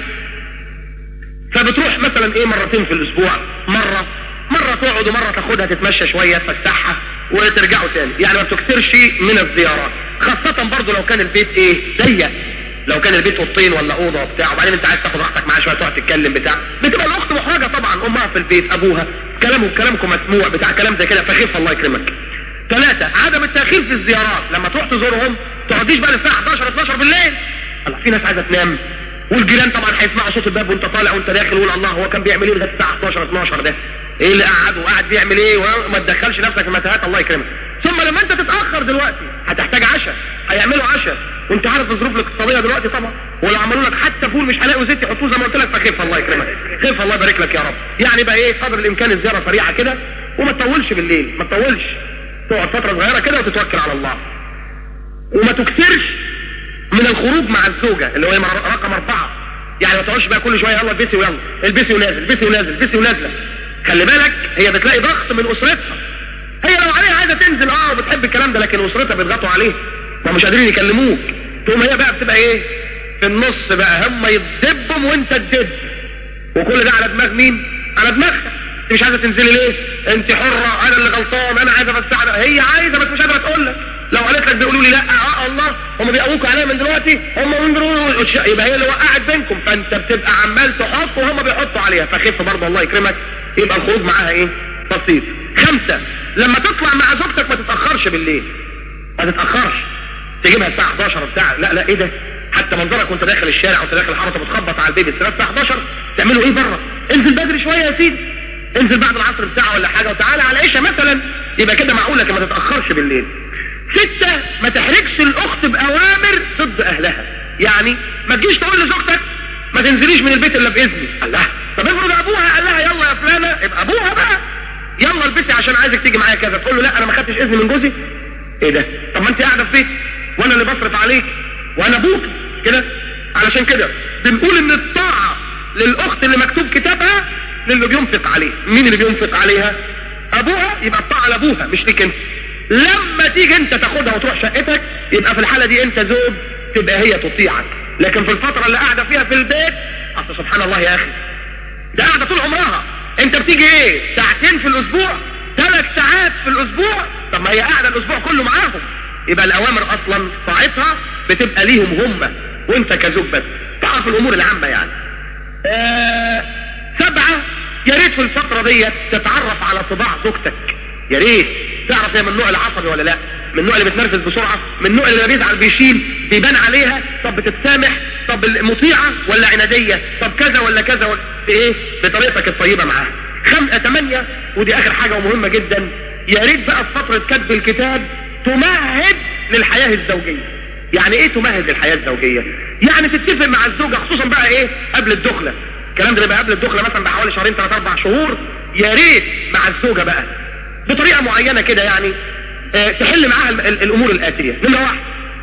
فبتروح مثلا ايه مرتين في الاسبوع، مرة مرة تقعد ومرة تاخدها تتمشى شوية تفسحها وترجعوا تاني. يعني ما بتكثرش من الزيارات، خاصة برضو لو كان البيت ايه ضيق، لو كان البيت اوضتين ولا اوضه وبتاع، وبعدين انت عايز تاخد راحتك معاه شويه تقعد تتكلم بتاع، بتبقى الاخت محرجه طبعا، امها في البيت، ابوها، كلامه كلامكم مسموع بتاع كلام زي كده، فخف الله يكرمك. ثلاثة، عدم التأخير في الزيارات. لما تروح تزورهم تقعديش بقى للساعة حداشر اتناشر بالليل. الله، في ناس عايزة تنام، والجيران طبعا هيسمعوا صوت الباب وانت طالع وانت داخل، ويقول الله هو كان بيعمل ايه لغايه الساعة حداشر اتناشر ده؟ ايه اللي قعد وقاعد بيعمل ايه؟ وما تدخلش نفسك في متاهات الله يكرمك. ثم لما انت تتأخر دلوقتي هتحتاج عشاء، هيعملوا عشاء، وانت عارف الظروف الاقتصادية دلوقتي طبعا، ولو عملوا لك حتى فول مش هلاقوا زيت يحطوه زي ما قلت لك، فخف الله يكرمك، خف الله يبارك لك يا رب. يعني بقى ايه قدر الامكان الزيارة سريعة كده، وما تطولش بالليل، ما تطولش، تقعد فترة صغيرة كده وتتوكل على الله. وما تكثرش من الخروج مع الزوجة اللي هو رقم اربعة. يعني ما تقعدش بقى كل شوية يلا البسي ويلا البسي ونازل البسي ونازل البسي ونازله. خلي بالك هي بتلاقي ضغط من اسرتها، هي لو عليها عايزة تنزل اه وبتحب الكلام ده، لكن اسرتها بيضغطوا عليه ومش قادرين يكلموك، تقوم هي بقى بتبقى ايه في النص بقى، هم يتدبهم وانت تدب، وكل ده على دماغ مين؟ على دماغها. انت مش عايزة تنزلي ليه؟ انت حرة، انا اللي غلطان، انا عايزة بس ساعدة. هي عايزة بس مش قادرة تقول لك. لو قالت لك بيقولوا لي لا اه الله هم بيقووكوا عليها من دلوقتي، هم من دلوقتي يبقى هي اللي وقعت بينكم، فانت بتبقى عمال تحط وهم بيحطوا عليها، فخف برضه الله يكرمك، يبقى الخروج معاها ايه بسيط. خمسة، لما تطلع مع زوجتك ما تتأخرش بالليل، ما تتأخرش تجيبها الساعة حداشر بتاع، لا لا ايه ده؟ حتى منظرك وانت داخل الشارع وانت داخل الحاره بتخبط على البيبي الساعة حداشر، تعملوا ايه بره؟ انزل بدري شوية يا سيدي، انزل بعد العصر بساعة ولا حاجة وتعالى على العشاء مثلا، يبقى كده معقول لك ما تتأخرش بالليل. ستة، ما تحرجش الاخت باوامر ضد اهلها. يعني ما تجيش تقول لزوجتك ما تنزليش من البيت الا باذني. الله، طب افرض ابوها قال لها يلا يا فلانة، يبقى ابوها بقى يلا البسي عشان عايزك تيجي معايا كذا، تقول له لا انا ما خدتش اذن من جوزي. ايه ده؟ طب ما انت قاعده في بيت وانا اللي بصرف عليك وانا ابوك كده. علشان كده بنقول ان الطاعه للاخت اللي مكتوب كتابها للي بينفق عليه. مين اللي بينفق عليها؟ ابوها، يبقى الطاعه لابوها مش ليك انت. لما تيجي انت تاخدها وتروح شقتك يبقى في الحالة دي انت زوج، تبقى هي تطيعك. لكن في الفترة اللي قاعدة فيها في البيت، اصل سبحان الله يا اخي ده قاعدة طول عمرها، انت بتيجي ايه ساعتين في الاسبوع، ثلاث ساعات في الاسبوع، طب ما هي قاعدة الاسبوع كله معاهم. يبقى الاوامر اصلا طاعتها بتبقى ليهم هم، وانت كزوج بس تعرف الامور العامة يعني. آه سبعة، يا ريت في الفترة دي تتعرف على طباع زوجتك، يا ريت تعرف هي من النوع العصبي ولا لا، من النوع اللي بتنرفز بسرعة، من النوع اللي بيزعل بيشيل بيبان عليها، طب بتتسامح، طب مطيعة ولا عنادية، طب كذا ولا كذا ولا ايه، بطريقتك الطيبة معاها. خمسة تمانية، ودي اخر حاجة ومهمة جدا، يا ريت بقى في فترة كتب الكتاب تمهد للحياة الزوجية. يعني ايه تمهد للحياة الزوجية؟ يعني تتفق مع الزوجة خصوصا بقى ايه قبل الدخلة، الكلام ده بقى قبل الدخلة مثلا بحوالي شهرين ثلاثة اربع شهور، يا ريت مع الزوجة بقى بطريقة معينة كده يعني اه تحل معاها الامور الاتية. نمرة واحد،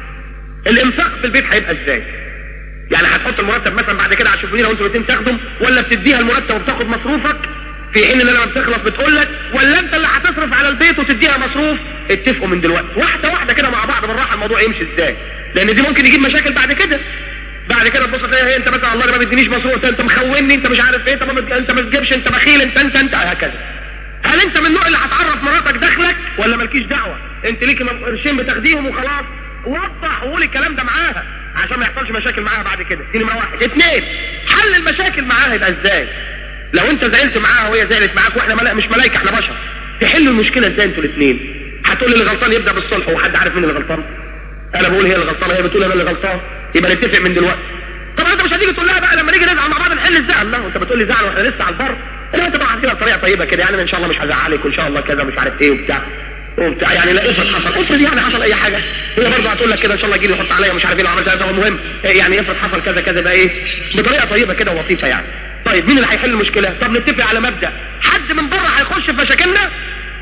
الانفاق في البيت هيبقى ازاي؟ يعني هتحط المرتب مثلا بعد كده على الشوفونيرة وانتوا الاثنين تخدم، ولا بتديها المرتب وبتاخد مصروفك في حين ان لما بتخلص بتقول لك، ولا انت اللي هتصرف على البيت وتديها مصروف؟ اتفقوا من دلوقتي واحدة واحدة كده مع بعض بالراحة الموضوع يمشي ازاي، لان دي ممكن يجيب مشاكل بعد كده. بعد كده تبص تلاقي انت مثلا الله ما بتدينيش مصروف، انت مخوني، انت مش عارف ايه، انت ما انت ما بتجيبش، انت بخيل، انت انت انت هكذا. هل انت من النوع اللي هتعرف مراتك دخلك ولا مالكيش دعوه؟ انت ليكي قرشين بتاخديهم وخلاص. وضح وقول الكلام ده معاها عشان ما يحصلش مشاكل معاها بعد كده. دي نمره واحد. اثنين، حل المشاكل معاها يبقى ازاي؟ لو انت زعلت معاها وهي زعلت معاك، واحنا ملا... مش ملايكه، احنا بشر، تحلوا المشكله ازاي انتوا الاثنين؟ هتقول اللي غلطان يبدا بالصلح، وحد عارف مين اللي غلطان؟ انا بقول هي اللي غلطانه، هي بتقول انا اللي غلطان، يبقى نتفق من دلوقتي. طبعا انت مش هتيجي تقول لها بقى لما نيجي نزعل مع بعض نحل الزعل، لا انت بتقول لي زعل واحنا لسه على البر، لا انت بقى هتجيبها بطريقه طيبه كده، يعني ان شاء الله مش هزعلك وان شاء الله كذا مش عارف ايه وبتاع وبتاع يعني لا افرض حصل، افرض يعني حصل اي حاجه، هي برضه هتقول لك كده ان شاء الله يجي لي يحط عليا مش عارف ايه لو عملت هذا، المهم يعني افرض حصل كذا كذا بقى ايه بطريقه طيبه كده ولطيفه يعني. طيب مين اللي هيحل المشكله؟ طب نتفق على مبدا، حد من بره هيخش في مشاكلنا؟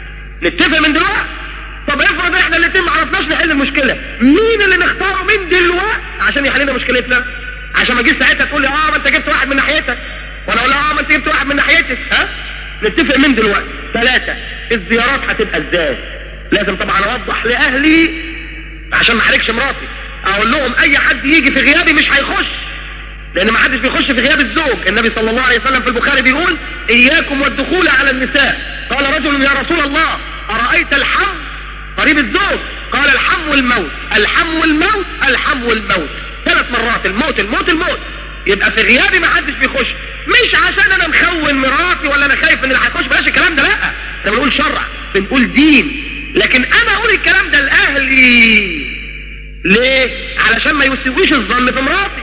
نتفق من دلوقتي. طب افرض احنا الاثنين ما عرفناش نحل المشكله، مين اللي نختاره من دلوقتي عشان يحل لنا مشكلتنا؟ عشان ما تجيش ساعتها تقول لي اه ما انت جبت واحد من ناحيتك، وانا اقول لها اه ما انت جبت واحد من ناحيتك. ها نتفق من دلوقتي. ثلاثة، الزيارات هتبقى ازاي؟ لازم طبعا اوضح لاهلي عشان ما احرجش مراتي، اقول لهم اي حد يجي في غيابي مش هيخش، لان ما حدش بيخش في غياب الزوج. النبي صلى الله عليه وسلم في البخاري بيقول اياكم والدخول على النساء. قال رجل يا رسول الله ارايت الحم قريب الزوج؟ قال الحم والموت، الحم والموت، الحم والموت، ثلاث مرات، الموت الموت الموت. يبقى في غيابي ما حدش بيخش، مش عشان انا مخون مراتي ولا انا خايف ان اللي هيخش، بلاش الكلام ده، لا احنا بنقول شرع بنقول دين. لكن انا اقول الكلام ده لاهلي ليه؟ علشان ما يسويش الظن في مراتي.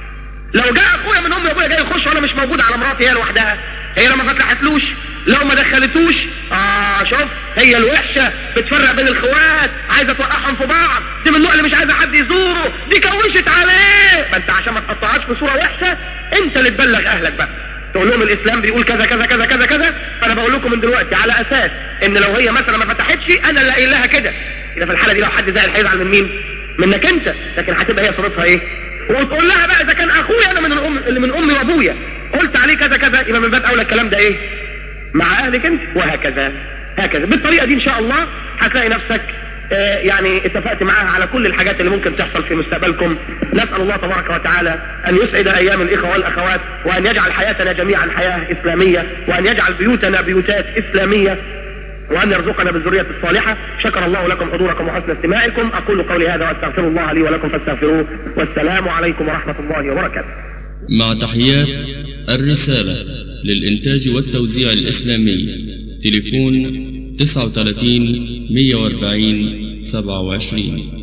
لو جاء اخويا من امي وابويا جاي يخش وانا مش موجود على مراتي هي لوحدها، هي لما فتحتلوش، لو ما دخلتوش، اه شوف هي الوحشه بتفرق بين الاخوات، عايزه توقعهم في بعض، دي من النوع اللي مش عايزه حد يزوره، دي كوشت عليه. ما انت عشان ما تقطعهاش في صوره وحشه انت اللي تبلغ اهلك بقى، تقول لهم الاسلام بيقول كذا كذا كذا كذا كذا. فانا بقول لكم من دلوقتي على اساس ان لو هي مثلا ما فتحتش انا اللي قايل لها كده، اذا في الحاله دي لو حد زعل هيزعل من مين؟ منك انت. لكن هتبقى هي صورتها ايه؟ وتقول لها بقى اذا كان اخويا انا من الام اللي من امي وابويا قلت عليه كذا كذا، يبقى من باب اولى الكلام ده ايه؟ مع اهلك انت، وهكذا هكذا. بالطريقه دي ان شاء الله هتلاقي نفسك آه يعني اتفقت معاها على كل الحاجات اللي ممكن تحصل في مستقبلكم. نسال الله تبارك وتعالى ان يسعد ايام الاخوه والاخوات، وان يجعل حياتنا جميعا حياه اسلاميه، وان يجعل بيوتنا بيوتات اسلاميه، وأن يرزقنا بالذرية الصالحة. شكر الله لكم حضوركم وحسن استماعكم. أقول قولي هذا وأستغفر الله لي ولكم فاستغفروه، والسلام عليكم ورحمة الله وبركاته. مع تحيات الرسالة للإنتاج والتوزيع الإسلامي. تليفون تسعة وثلاثين مئة وأربعين سبعة وعشرين.